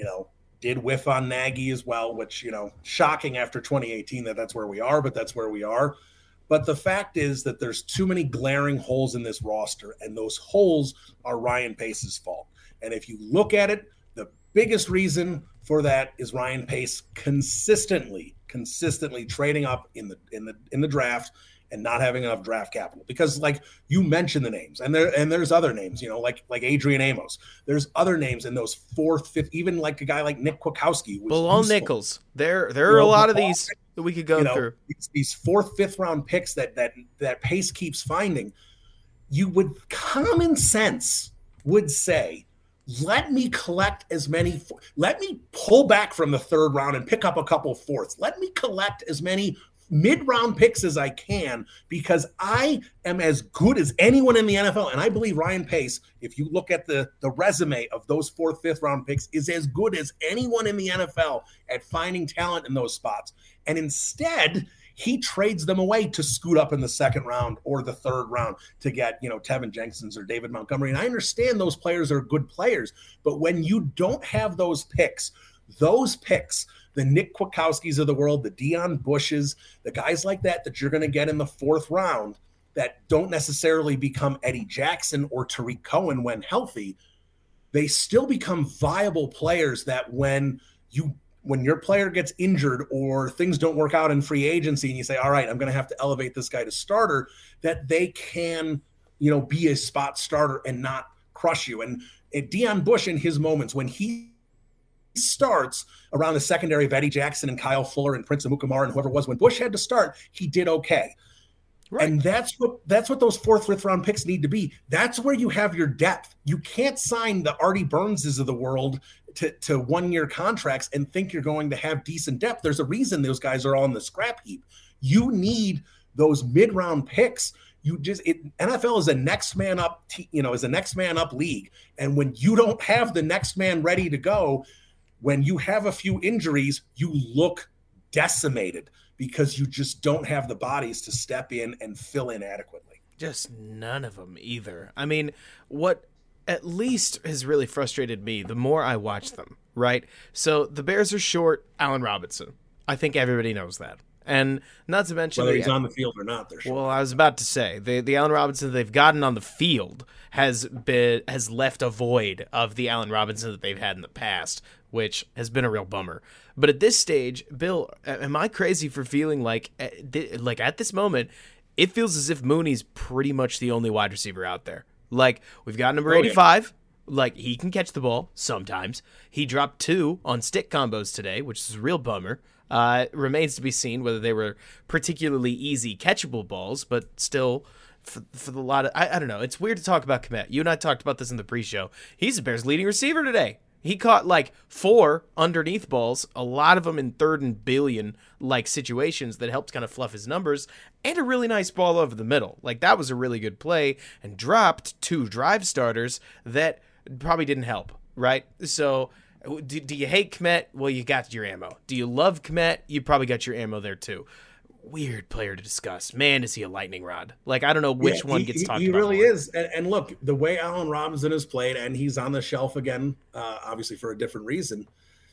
Did whiff on Nagy as well, which, shocking after 2018 that's where we are, but that's where we are. But the fact is that there's too many glaring holes in this roster, and those holes are Ryan Pace's fault. And if you look at it, the biggest reason for that is Ryan Pace consistently trading up in the draft and not having enough draft capital. Because, like, you mentioned the names, and there's other names, like Adrian Amos. There's other names in those fourth, fifth, even like a guy like Nick Kwiatkowski. Bilal Nichols. There are a lot of these that we could go through. These fourth, fifth round picks that Pace keeps finding. You would, common sense would say, let me collect as many. Let me pull back from the third round and pick up a couple fourths. Let me collect as many mid-round picks as I can, because I am as good as anyone in the NFL. And I believe Ryan Pace, if you look at the resume of those fourth, fifth round picks, is as good as anyone in the NFL at finding talent in those spots. And instead, he trades them away to scoot up in the second round or the third round to get, Tevin Jenkins or David Montgomery. And I understand those players are good players, but when you don't have those picks, the Nick Kwiatkowskis of the world, the Deion Bushes, the guys like that you're going to get in the fourth round that don't necessarily become Eddie Jackson or Tariq Cohen when healthy, they still become viable players that when your player gets injured or things don't work out in free agency and you say, all right, I'm going to have to elevate this guy to starter, that they can, be a spot starter and not crush you. And Deion Bush, in his moments when he starts around the secondary of Eddie Jackson and Kyle Fuller and Prince Amukamara and whoever it was, when Bush had to start, he did okay. Right. And that's what those fourth, fifth round picks need to be. That's where you have your depth. You can't sign the Artie Burnses of the world to 1 year contracts and think you're going to have decent depth. There's a reason those guys are all in the scrap heap. You need those mid round picks. NFL is a next man up, is a next man up league. And when you don't have the next man ready to go, when you have a few injuries, you look decimated because you just don't have the bodies to step in and fill in adequately. Just none of them either. I mean, what at least has really frustrated me the more I watch them, right? So the Bears are short Allen Robinson. I think everybody knows that. And not to mention whether he's on the field or not, they're short. Well, I was about to say the Allen Robinson they've gotten on the field has left a void of the Allen Robinson that they've had in the past, which has been a real bummer. But at this stage, Bill, am I crazy for feeling like at this moment, it feels as if Mooney's pretty much the only wide receiver out there. Like, we've got number 85. Yeah. Like, he can catch the ball sometimes. He dropped 2 on stick combos today, which is a real bummer. Remains to be seen whether they were particularly easy catchable balls, but still, for the lot of I don't know. It's weird to talk about Kmet. You and I talked about this in the pre-show. He's the Bears' leading receiver today. He caught like 4 underneath balls, a lot of them in third and billion like situations that helped kind of fluff his numbers, and a really nice ball over the middle. Like, that was a really good play, and dropped 2 drive starters that probably didn't help, right? So do you hate Kmet? Well, you got your ammo. Do you love Kmet? You probably got your ammo there too. Weird player to discuss. Man, is he a lightning rod. Like, I don't know which one gets talked about. He really more. is. And look, the way Allen Robinson has played, and he's on the shelf again, obviously for a different reason.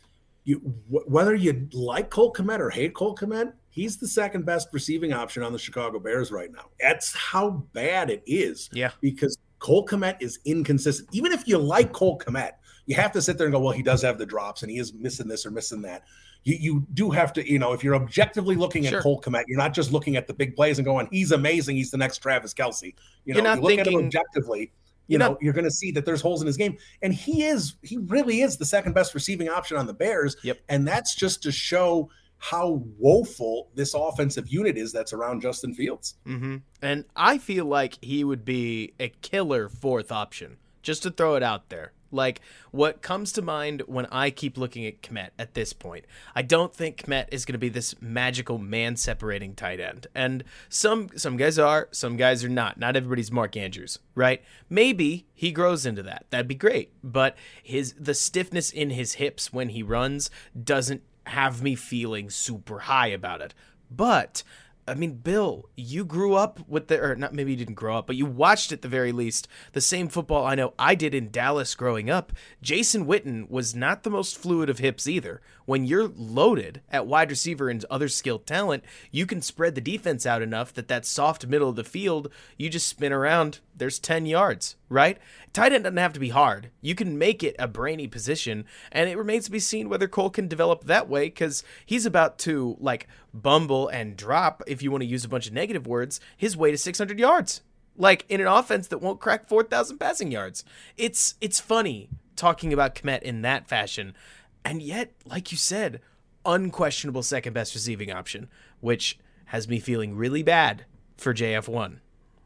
Whether you like Cole Kmet or hate Cole Kmet, he's the second best receiving option on the Chicago Bears right now. That's how bad it is. Yeah. Because Cole Kmet is inconsistent. Even if you like Cole Kmet, you have to sit there and go, well, he does have the drops and he is missing this or missing that. you do have to, if you're objectively looking at Sure. Cole Kmet, you're not just looking at the big plays and going, he's amazing, he's the next Travis Kelce. You're not you look at him thinking- objectively, You're not- you're going to see that there's holes in his game. And he really is the second best receiving option on the Bears. Yep. And that's just to show how woeful this offensive unit is that's around Justin Fields. Mm-hmm. And I feel like he would be a killer fourth option, just to throw it out there. Like, what comes to mind when I keep looking at Kmet at this point, I don't think Kmet is going to be this magical man-separating tight end. And some guys are, some guys are not. Not everybody's Mark Andrews, right? Maybe he grows into that. That'd be great. But the stiffness in his hips when he runs doesn't have me feeling super high about it. But I mean, Bill, you grew up with or not, maybe you didn't grow up, but you watched at the very least the same football I know I did in Dallas growing up. Jason Witten was not the most fluid of hips either. When you're loaded at wide receiver and other skilled talent, you can spread the defense out enough that soft middle of the field, you just spin around, there's 10 yards, right? Tight end doesn't have to be hard. You can make it a brainy position, and it remains to be seen whether Cole can develop that way, because he's about to, bumble and drop, if you want to use a bunch of negative words, his way to 600 yards. In an offense that won't crack 4,000 passing yards. It's funny talking about Kmet in that fashion, and yet, like you said, unquestionable second best receiving option, which has me feeling really bad for JF1.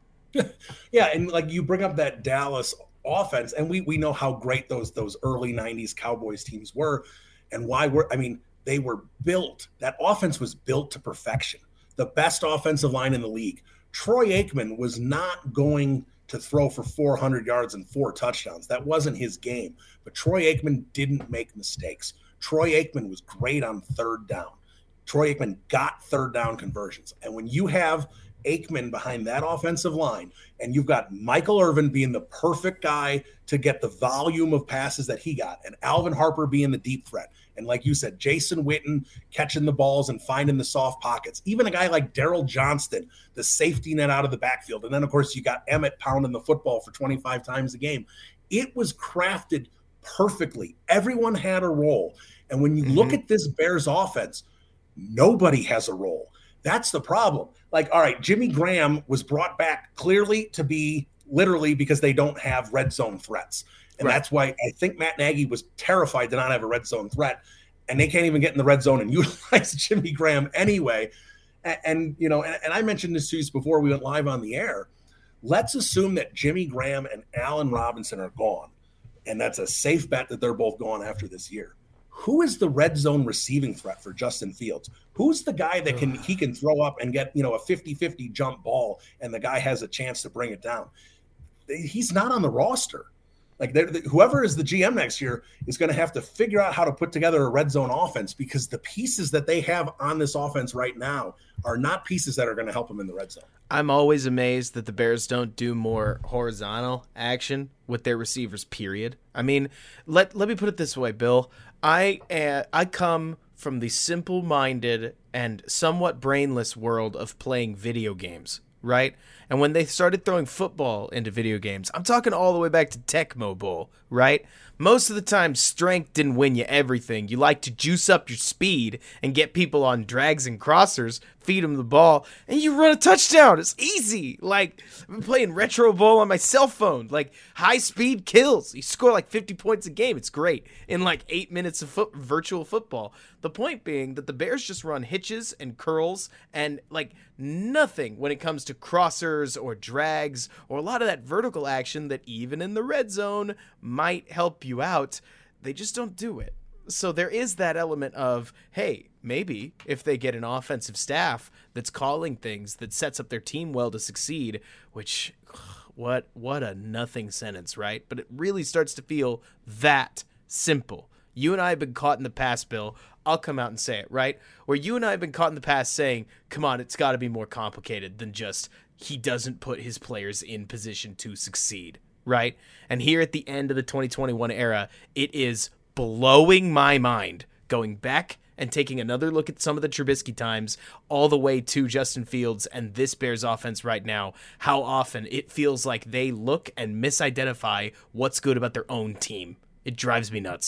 Yeah, and you bring up that Dallas offense, and we know how great those early 90s Cowboys teams were, and why they were built. That offense was built to perfection. The best offensive line in the league. Troy Aikman was not going to throw for 400 yards and 4 touchdowns. That wasn't his game. But Troy Aikman didn't make mistakes. Troy Aikman was great on third down. Troy Aikman got third down conversions. And when you have Aikman behind that offensive line, and you've got Michael Irvin being the perfect guy to get the volume of passes that he got, and Alvin Harper being the deep threat, and like you said, Jason Witten catching the balls and finding the soft pockets, even a guy like Daryl Johnston, the safety net out of the backfield, and then of course you got Emmett pounding the football for 25 times a game. It was crafted perfectly. Everyone had a role, and when you look at this Bears offense, nobody has a role. That's the problem. All right, Jimmy Graham was brought back clearly to be literally because they don't have red zone threats. And That's why I think Matt Nagy was terrified to not have a red zone threat. And they can't even get in the red zone and utilize Jimmy Graham anyway. And I mentioned this to you before we went live on the air. Let's assume that Jimmy Graham and Allen Robinson are gone. And that's a safe bet that they're both gone after this year. Who is the red zone receiving threat for Justin Fields? Who's the guy that he can throw up and get, a 50-50 jump ball and the guy has a chance to bring it down? He's not on the roster. Whoever is the GM next year is going to have to figure out how to put together a red zone offense, because the pieces that they have on this offense right now are not pieces that are going to help them in the red zone. I'm always amazed that the Bears don't do more horizontal action with their receivers, period. I mean, let me put it this way, Bill. I come from the simple-minded and somewhat brainless world of playing video games, right? And when they started throwing football into video games, I'm talking all the way back to Tecmo Bowl, right? Most of the time, strength didn't win you everything. You like to juice up your speed and get people on drags and crossers, feed them the ball, and you run a touchdown. It's easy. I've been playing Retro Bowl on my cell phone. High-speed kills. You score 50 points a game. It's great in 8 minutes of virtual football. The point being that the Bears just run hitches and curls and nothing when it comes to crossers or drags or a lot of that vertical action that even in the red zone might help you out. They just don't do it. So there is that element of, hey, maybe if they get an offensive staff that's calling things that sets up their team well to succeed, which what a nothing sentence, right? But it really starts to feel that simple. You and I have been caught in the past, Bill. I'll come out and say it, right? Where you and I have been caught in the past saying, come on, it's got to be more complicated than just he doesn't put his players in position to succeed, right? And here at the end of the 2021 era, it is blowing my mind going back and taking another look at some of the Trubisky times all the way to Justin Fields and this Bears offense right now, how often it feels like they look and misidentify what's good about their own team. It drives me nuts.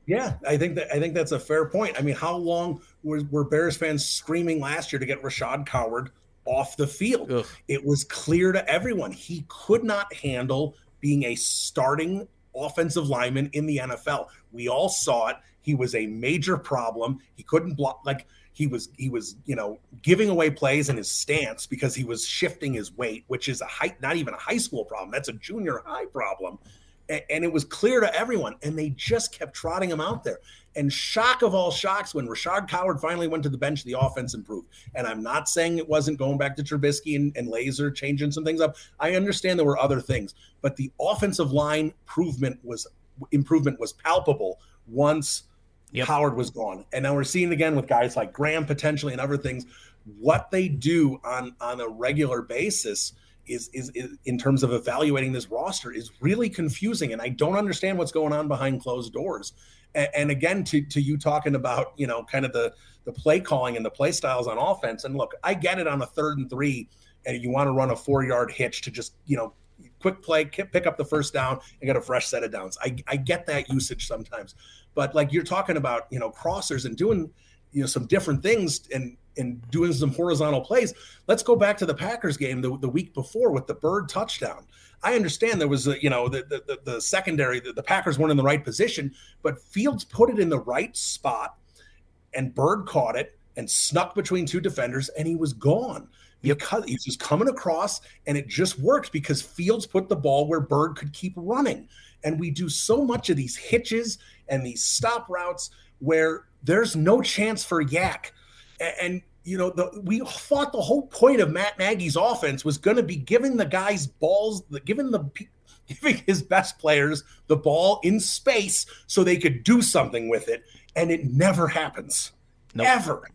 Yeah, I think that's a fair point. I mean, how long were Bears fans screaming last year to get Rashad Coward off the field? Ugh. It was clear to everyone he could not handle being a starting offensive lineman in the NFL. We all saw it. He was a major problem. He couldn't block, like he was, giving away plays in his stance because he was shifting his weight, which is not even a high school problem. That's a junior high problem. And it was clear to everyone, and they just kept trotting him out there. And shock of all shocks, when Rashad Coward finally went to the bench, the offense improved. And I'm not saying it wasn't going back to Trubisky and Laser changing some things up. I understand there were other things, but the offensive line improvement was palpable once Howard was gone. And now we're seeing it again with guys like Graham potentially and other things. What they do on a regular basis is in terms of evaluating this roster is really confusing. And I don't understand what's going on behind closed doors. And again, to you talking about, kind of the play calling and the play styles on offense. And look, I get it on a 3rd and 3, and you want to run a 4-yard hitch to just, quick play, pick up the first down and get a fresh set of downs. I get that usage sometimes, but like you're talking about, crossers and doing, some different things and doing some horizontal plays. Let's go back to the Packers game the week before with the Bird touchdown. I understand there was, the secondary, the Packers weren't in the right position, but Fields put it in the right spot and Bird caught it and snuck between 2 defenders and he was gone. Because he was just coming across, and it just worked because Fields put the ball where Bird could keep running. And we do so much of these hitches and these stop routes where there's no chance for yak. And we thought the whole point of Matt Nagy's offense was going to be giving the guys balls, giving his best players the ball in space so they could do something with it. And it never happens. Nope. Ever.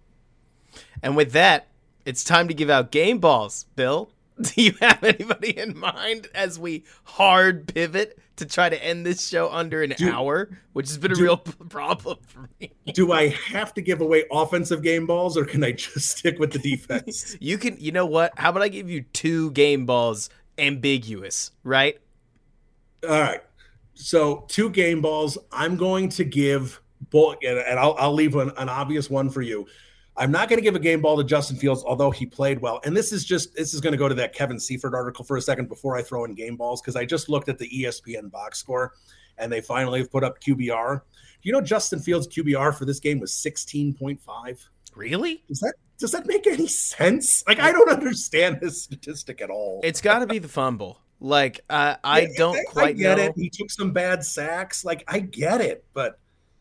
And with that, it's time to give out game balls. Bill, do you have anybody in mind as we hard pivot to try to end this show under an hour, which has been a real problem for me? Do I have to give away offensive game balls, or can I just stick with the defense? You know what? How about I give you 2 game balls, ambiguous, right? All right. So 2 game balls. I'm going to give both, and I'll leave an obvious one for you. I'm not going to give a game ball to Justin Fields, although he played well. And this is going to go to that Kevin Seifert article for a second before I throw in game balls, because I just looked at the ESPN box score, and they finally have put up QBR. Do you know Justin Fields' QBR for this game was 16.5? Really? Does that make any sense? Like, I don't understand this statistic at all. It's got to be the fumble. Like, I don't quite get know. It. He took some bad sacks. like, I get it, but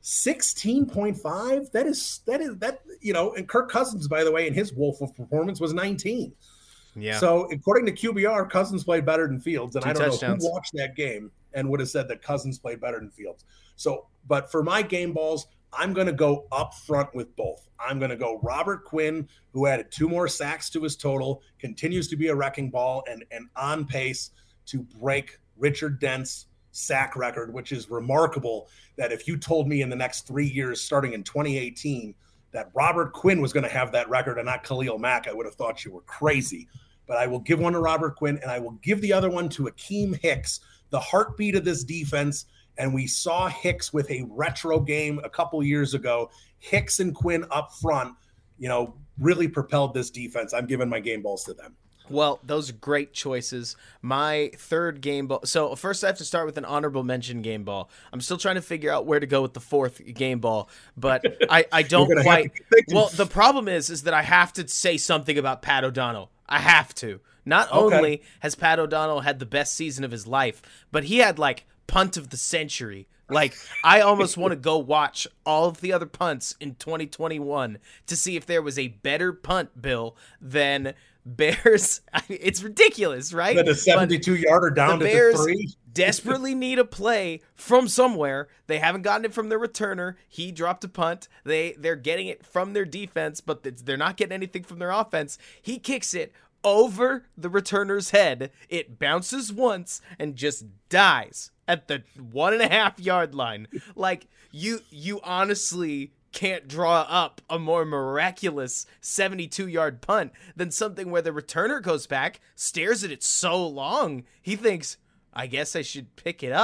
16.5, that is, and Kirk Cousins, by the way, in his woeful performance was 19. Yeah. So according to QBR, Cousins played better than Fields. And 2 I don't touchdowns. know who watched that game and would have said that Cousins played better than Fields. So, but for my game balls, I'm going to go up front with both. I'm going to go Robert Quinn, who added 2 more sacks to his total, continues to be a wrecking ball and on pace to break Richard Dent's sack record, which is remarkable. That if you told me in the next 3 years, starting in 2018, that Robert Quinn was going to have that record and not Khalil Mack, I would have thought you were crazy. But I will give one to Robert Quinn, and I will give the other one to Akeem Hicks, the heartbeat of this defense. And we saw Hicks with a retro game a couple years ago. Hicks and Quinn up front, really propelled this defense. I'm giving my game balls to them. Well, those are great choices. My 3rd game ball. So first I have to start with an honorable mention game ball. I'm still trying to figure out where to go with the 4th game ball, but I don't quite. Well, the problem is that I have to say something about Pat O'Donnell. I have to. Not only has Pat O'Donnell had the best season of his life, but he had like punt of the century. Like, I almost want to go watch all of the other punts in 2021 to see if there was a better punt, Bill, than Bears. It's ridiculous, right? The 72-yarder down to Bears 3. desperately need a play from somewhere. They haven't gotten it from their returner. He dropped a punt. They're getting it from their defense, but they're not getting anything from their offense. He kicks it over the returner's head. It bounces once and just dies at the 1.5-yard line. Like, you honestly can't draw up a more miraculous 72-yard punt than something where the returner goes back, stares at it so long, he thinks, I guess I should pick it up.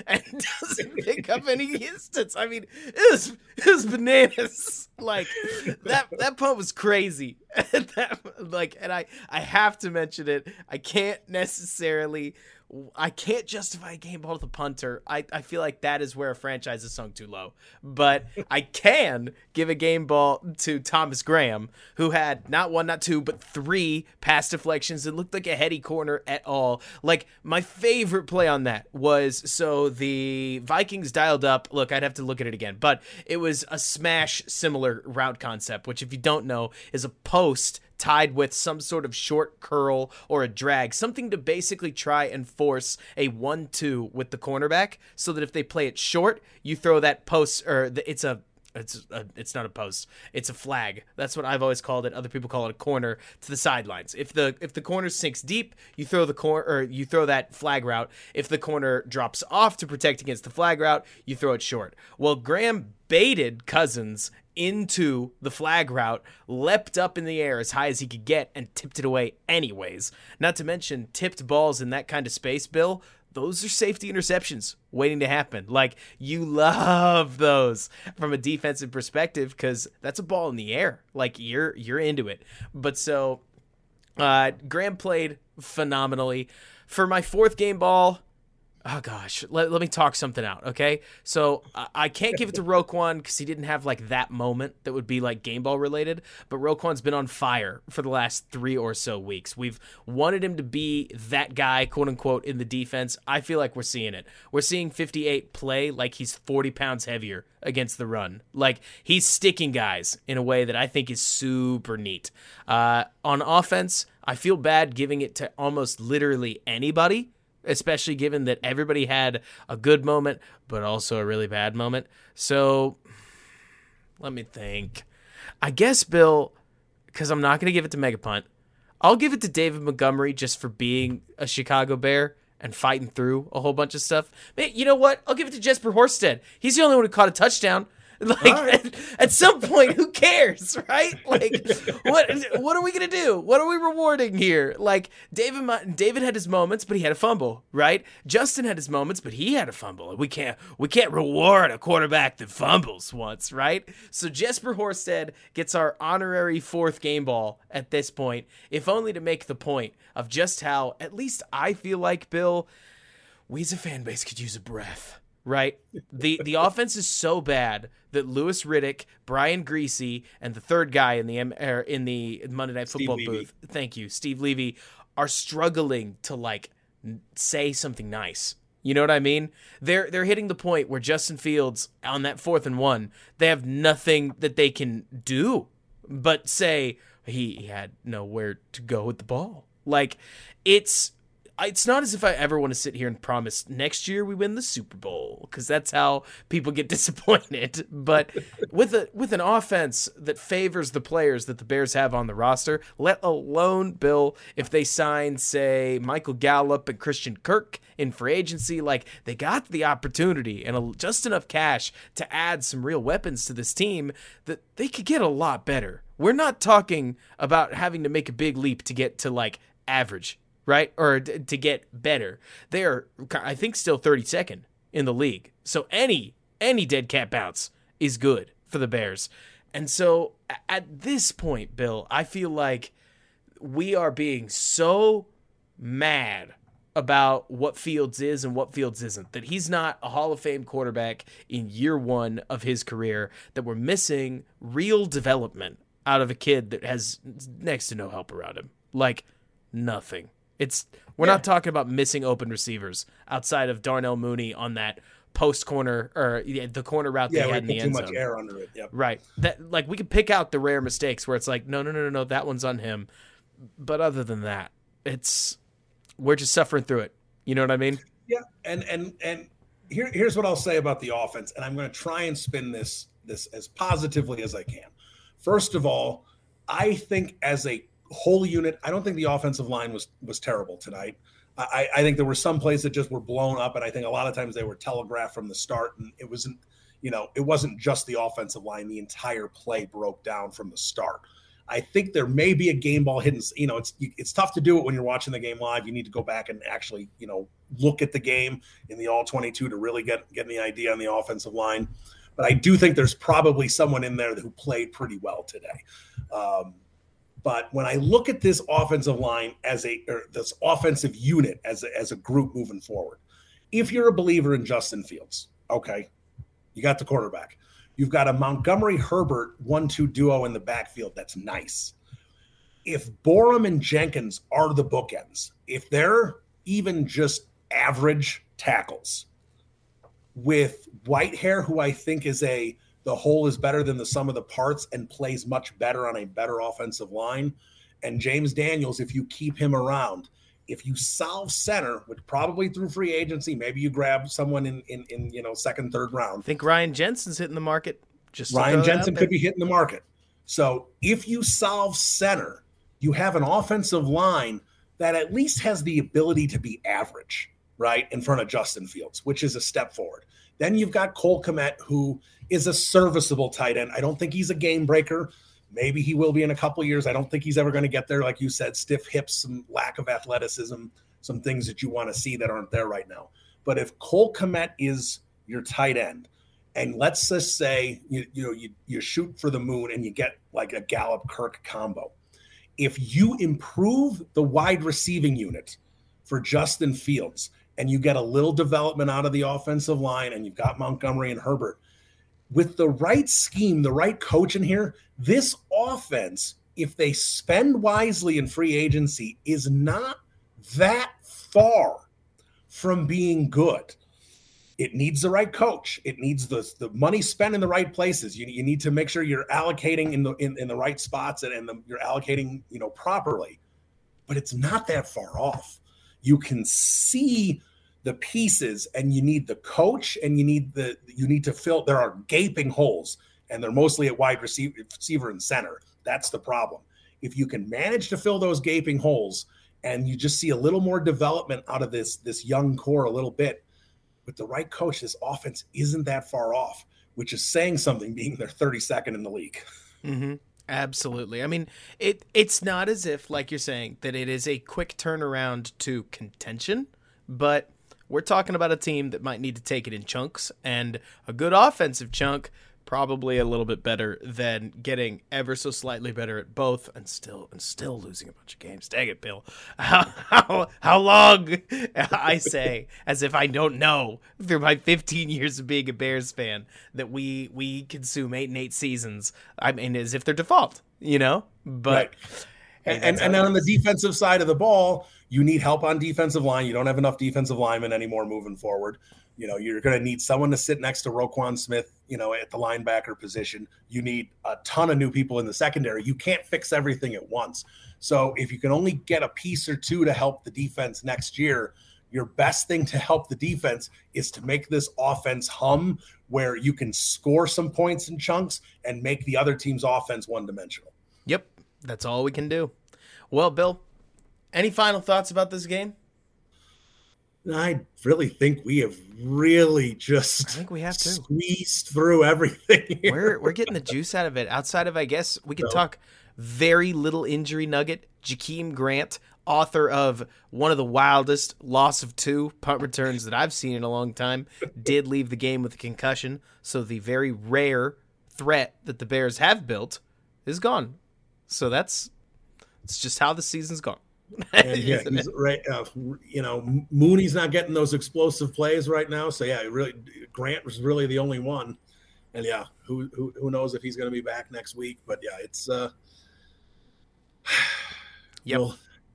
and doesn't pick up any distance. I mean, it was bananas. Like that punt was crazy. And I have to mention it. I can't justify a game ball to the punter. I feel like that is where a franchise is sunk too low. But I can give a game ball to Thomas Graham, who had not one, not two, but 3 pass deflections. It looked like a heady corner at all. Like, my favorite play on that was, so the Vikings dialed up. Look, I'd have to look at it again. But it was a smash similar route concept, which, if you don't know, is a post tied with some sort of short curl or a drag, something to basically try and force a 1-2 with the cornerback, so that if they play it short, you throw that post, or it's not a post, it's a flag. That's what I've always called it. Other people call it a corner, to the sidelines. If the corner sinks deep, you throw you throw that flag route. If the corner drops off to protect against the flag route, you throw it short. Well, Graham baited Cousins into the flag route, leapt up in the air as high as he could get, and tipped it away anyways. Not to mention, tipped balls in that kind of space, Bill, those are safety interceptions waiting to happen. Like, you love those from a defensive perspective, because that's a ball in the air. Like, you're into it. But so Graham played phenomenally. For my 4th game ball, oh gosh, let me talk something out, okay? So I can't give it to Roquan because he didn't have like that moment that would be like game ball related, but Roquan's been on fire for the last 3 or so weeks. We've wanted him to be that guy, quote unquote, in the defense. I feel like we're seeing it. We're seeing 58 play like he's 40 pounds heavier against the run. Like, he's sticking guys in a way that I think is super neat. On offense, I feel bad giving it to almost literally anybody, especially given that everybody had a good moment, but also a really bad moment. So let me think. I guess, Bill, because I'm not going to give it to Megapunt, I'll give it to David Montgomery just for being a Chicago Bear and fighting through a whole bunch of stuff. Man, you know what? I'll give it to Jesper Horsted. He's the only one who caught a touchdown. Like, right. at some point, who cares, right? Like, what are we gonna do? What are we rewarding here? Like, David had his moments, but he had a fumble, right? Justin had his moments, but he had a fumble. We can't reward a quarterback that fumbles once, right? So Jesper Horsted gets our honorary 4th game ball at this point, if only to make the point of just how, at least I feel like, Bill, we as a fan base could use a breath. Right? The offense is so bad that Louis Riddick, Brian Greasy, and the third guy in the Monday Night Football booth, thank you, Steve Levy, are struggling to like say something nice. You know what I mean? They're hitting the point where Justin Fields on that 4th and 1, they have nothing that they can do but say he had nowhere to go with the ball. Like, it's not as if I ever want to sit here and promise next year we win the Super Bowl, because that's how people get disappointed. But with an offense that favors the players that the Bears have on the roster, let alone, Bill, if they sign, say, Michael Gallup and Christian Kirk in free agency, like, they got the opportunity and just enough cash to add some real weapons to this team that they could get a lot better. We're not talking about having to make a big leap to get to like average, right? Or to get better. They are, I think, still 32nd in the league. So any dead cat bounce is good for the Bears. And so at this point, Bill, I feel like we are being so mad about what Fields is and what Fields isn't, that he's not a Hall of Fame quarterback in year 1 of his career, that we're missing real development out of a kid that has next to no help around him. Like, nothing. We're not talking about missing open receivers outside of Darnell Mooney on that post corner, or the corner route they had in the end zone. Too much air under it. Yep. Right. That, like, we could pick out the rare mistakes where it's like, no, that one's on him. But other than that, we're just suffering through it. You know what I mean? Yeah. And here's what I'll say about the offense, and I'm going to try and spin this as positively as I can. First of all, I think as a whole unit, I don't think the offensive line was terrible tonight. I think there were some plays that just were blown up, and I think a lot of times they were telegraphed from the start, and it wasn't just the offensive line. The entire play broke down from the start. I think there may be a game ball hidden. It's tough to do it when you're watching the game live. You need to go back and actually, look at the game in the all 22 to really get the idea on the offensive line. But I do think there's probably someone in there who played pretty well today. But when I look at this offensive line this offensive unit as a group moving forward, if you're a believer in Justin Fields, okay, you got the quarterback. You've got a Montgomery-Herbert 1-2 duo in the backfield. That's nice. If Borum and Jenkins are the bookends, if they're even just average tackles, with Whitehair, who I think is the whole is better than the sum of the parts and plays much better on a better offensive line, and James Daniels, if you keep him around, if you solve center, which probably through free agency, maybe you grab someone in second, third round. I think Ryan Jensen's hitting the market. Ryan Jensen could be hitting the market. So if you solve center, you have an offensive line that at least has the ability to be average, right, in front of Justin Fields, which is a step forward. Then you've got Cole Kmet, who is a serviceable tight end. I don't think he's a game breaker. Maybe he will be in a couple of years. I don't think he's ever going to get there. Like you said, stiff hips, some lack of athleticism, some things that you want to see that aren't there right now. But if Cole Kmet is your tight end, and let's just say you shoot for the moon and you get like a Gallup-Kirk combo, if you improve the wide receiving unit for Justin Fields and you get a little development out of the offensive line and you've got Montgomery and Herbert, with the right scheme, the right coach in here, this offense, if they spend wisely in free agency, is not that far from being good. It needs the right coach. It needs the money spent in the right places. You need to make sure you're allocating in the right spots and you're allocating properly. But it's not that far off. You can see the pieces, and you need the coach, and you need to fill. There are gaping holes, and they're mostly at wide receiver and center. That's the problem. If you can manage to fill those gaping holes, and you just see a little more development out of this young core a little bit, with the right coach, this offense isn't that far off, which is saying something, being they're 32nd in the league. Mm-hmm. Absolutely. I mean, it's not as if, like you're saying, that it is a quick turnaround to contention, but we're talking about a team that might need to take it in chunks, and a good offensive chunk, probably a little bit better than getting ever so slightly better at both and still losing a bunch of games. Dang it, Bill. How long, I say, as if I don't know through my 15 years of being a Bears fan, that we consume 8-8 seasons. I mean, as if they're default, but right. And then on the defensive side of the ball, you need help on defensive line. You don't have enough defensive linemen anymore moving forward. You're going to need someone to sit next to Roquan Smith, at the linebacker position. You need a ton of new people in the secondary. You can't fix everything at once. So if you can only get a piece or two to help the defense next year, your best thing to help the defense is to make this offense hum, where you can score some points in chunks and make the other team's offense one-dimensional. Yep, that's all we can do. Well, Bill, any final thoughts about this game? I really think we have really just squeezed through everything here. We're getting the juice out of it. Outside of, I guess, we could talk very little injury nugget. Jakeem Grant, author of one of the wildest loss of 2 punt returns that I've seen in a long time, did leave the game with a concussion. So the very rare threat that the Bears have built is gone. So it's just how the season's gone. And yeah, he's right. Mooney's not getting those explosive plays right now. So yeah, really, Grant was really the only one. And yeah, who knows if he's going to be back next week? But yeah, it's yep.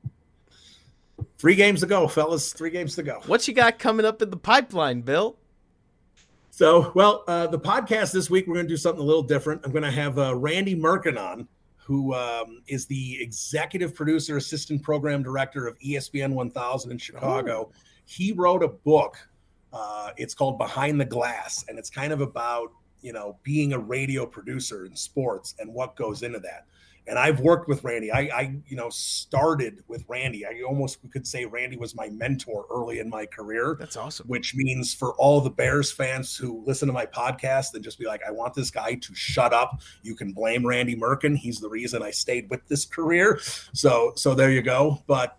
3 games to go, fellas. 3 games to go. What you got coming up in the pipeline, Bill? So, the podcast this week, we're going to do something a little different. I'm going to have Randy Merkin on, who is the executive producer, assistant program director of ESPN 1000 in Chicago. Oh. He wrote a book. It's called Behind the Glass, and it's kind of about, being a radio producer in sports and what goes into that. And I've worked with Randy. I started with Randy. I almost could say Randy was my mentor early in my career. That's awesome. Which means for all the Bears fans who listen to my podcast and just be like, I want this guy to shut up, you can blame Randy Merkin. He's the reason I stayed with this career. So there you go. But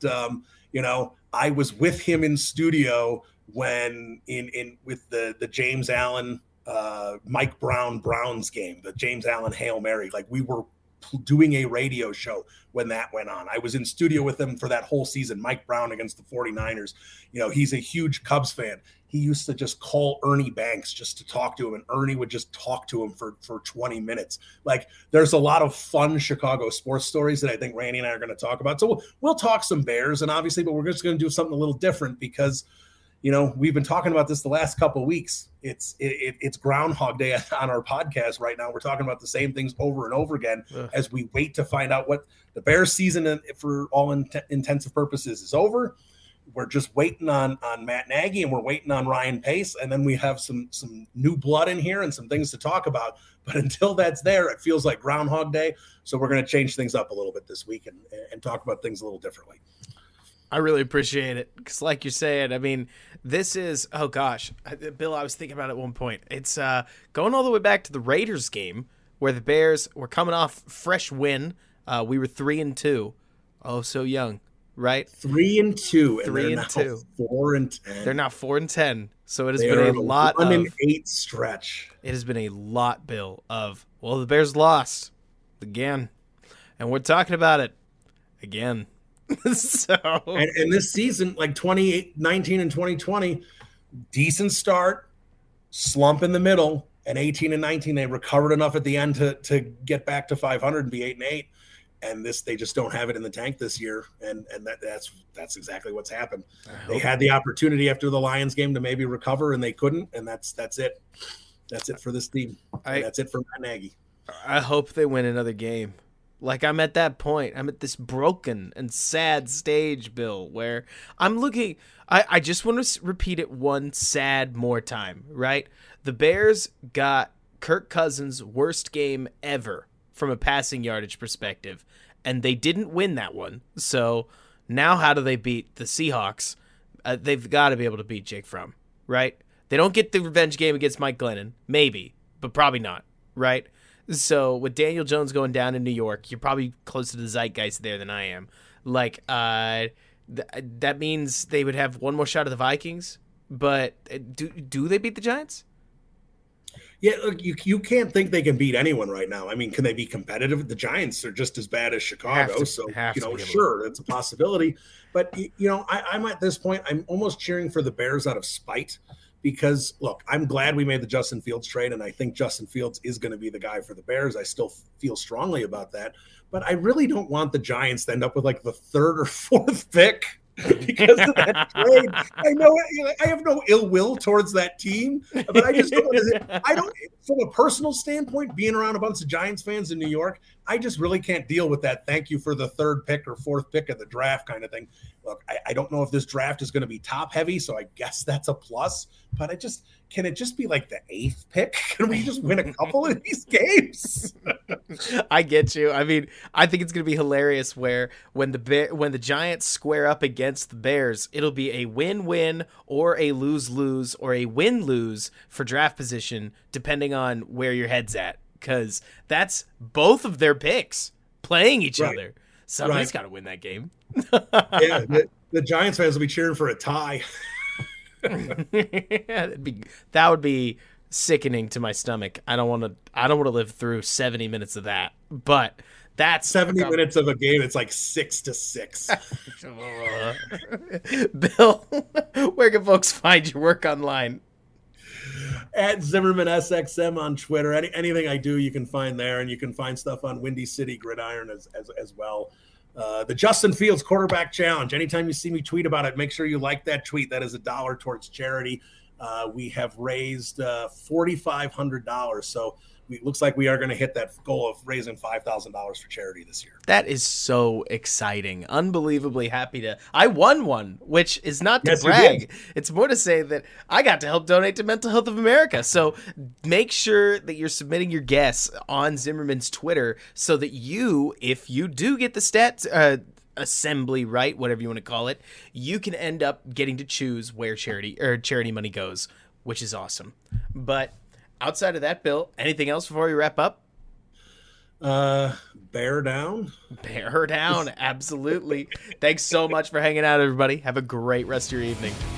I was with him in studio when with the James Allen Mike Browns game, the James Allen Hail Mary. Like, we were doing a radio show when that went on. I was in studio with him for that whole season. Mike Brown against the 49ers. He's a huge Cubs fan. He used to just call Ernie Banks just to talk to him, and Ernie would just talk to him for 20 minutes. Like, there's a lot of fun Chicago sports stories that I think Randy and I are going to talk about. So we'll talk some Bears, and obviously, but we're just going to do something a little different because we've been talking about this the last couple of weeks. It's Groundhog Day on our podcast right now. We're talking about the same things over and over again as we wait to find out what the Bears season, for all intensive purposes, is over. We're just waiting on Matt Nagy, and we're waiting on Ryan Pace, and then we have some new blood in here and some things to talk about. But until that's there, it feels like Groundhog Day. So we're going to change things up a little bit this week and talk about things a little differently. I really appreciate it because, like you're saying, I mean, this is, oh gosh, Bill, I was thinking about it at one point. It's going all the way back to the Raiders game where the Bears were coming off fresh win. We were 3-2. Oh, so young, right? 3-2. 3-2. 4-10. They're now 4-10. So it has been a lot of 1-8 stretch. It has been a lot, Bill, of, well, the Bears lost again, and we're talking about it again. And this season, like 2019 and 2020, decent start, slump in the middle, and 18 and 19 they recovered enough at the end to get back to 500 and be 8-8. And they just don't have it in the tank this year, and that's exactly what's happened. They had the opportunity after the Lions game to maybe recover, and they couldn't, and that's it. That's it for this team. That's it for Matt Nagy. I hope they win another game. Like, I'm at that point. I'm at this broken and sad stage, Bill, where I'm looking. I just want to repeat it one sad more time, right? The Bears got Kirk Cousins' worst game ever from a passing yardage perspective, and they didn't win that one. So now how do they beat the Seahawks? They've got to be able to beat Jake Fromm, right? They don't get the revenge game against Mike Glennon. Maybe, but probably not, right? So with Daniel Jones going down in New York, you're probably closer to the zeitgeist there than I am. Like, that means they would have one more shot at the Vikings. But do they beat the Giants? Yeah, look, you can't think they can beat anyone right now. I mean, can they be competitive? The Giants are just as bad as Chicago. Sure, that's a possibility. But, I'm at this point, I'm almost cheering for the Bears out of spite. Because, look, I'm glad we made the Justin Fields trade, and I think Justin Fields is going to be the guy for the Bears. I still feel strongly about that. But I really don't want the Giants to end up with, like, the third or fourth pick because of that trade. I know I have no ill will towards that team, but I just don't from a personal standpoint, being around a bunch of Giants fans in New York, I just really can't deal with that. Thank you for the third pick or fourth pick of the draft kind of thing. Look, I don't know if this draft is going to be top heavy, so I guess that's a plus, but can it just be like the eighth pick? Can we just win a couple of these games? I get you. I mean, I think it's going to be hilarious where when the Giants square up against the Bears, it'll be a win-win or a lose-lose or a win-lose for draft position, depending on where your head's at. Because that's both of their picks playing each other. Somebody's got to win that game. Yeah, the Giants fans will be cheering for a tie. That would be sickening to my stomach. I don't want to live through 70 minutes of that. But that's 70 minutes of a game. It's like 6-6. Bill, where can folks find your work online? At Zimmerman SXM on Twitter. Anything I do, you can find there, and you can find stuff on Windy City Gridiron as well. The Justin Fields Quarterback Challenge. Anytime you see me tweet about it, make sure you like that tweet. That is $1 towards charity. We have raised $4,500. So looks like we are going to hit that goal of raising $5,000 for charity this year. That is so exciting. Unbelievably happy to. I won one, which is not to brag. It's more to say that I got to help donate to Mental Health of America. So make sure that you're submitting your guess on Zimmerman's Twitter so that you, if you do get the stats assembly right, whatever you want to call it, you can end up getting to choose where charity money goes, which is awesome. But outside of that, Bill, anything else before we wrap up? Bear down. Bear down, absolutely. Thanks so much for hanging out, everybody. Have a great rest of your evening.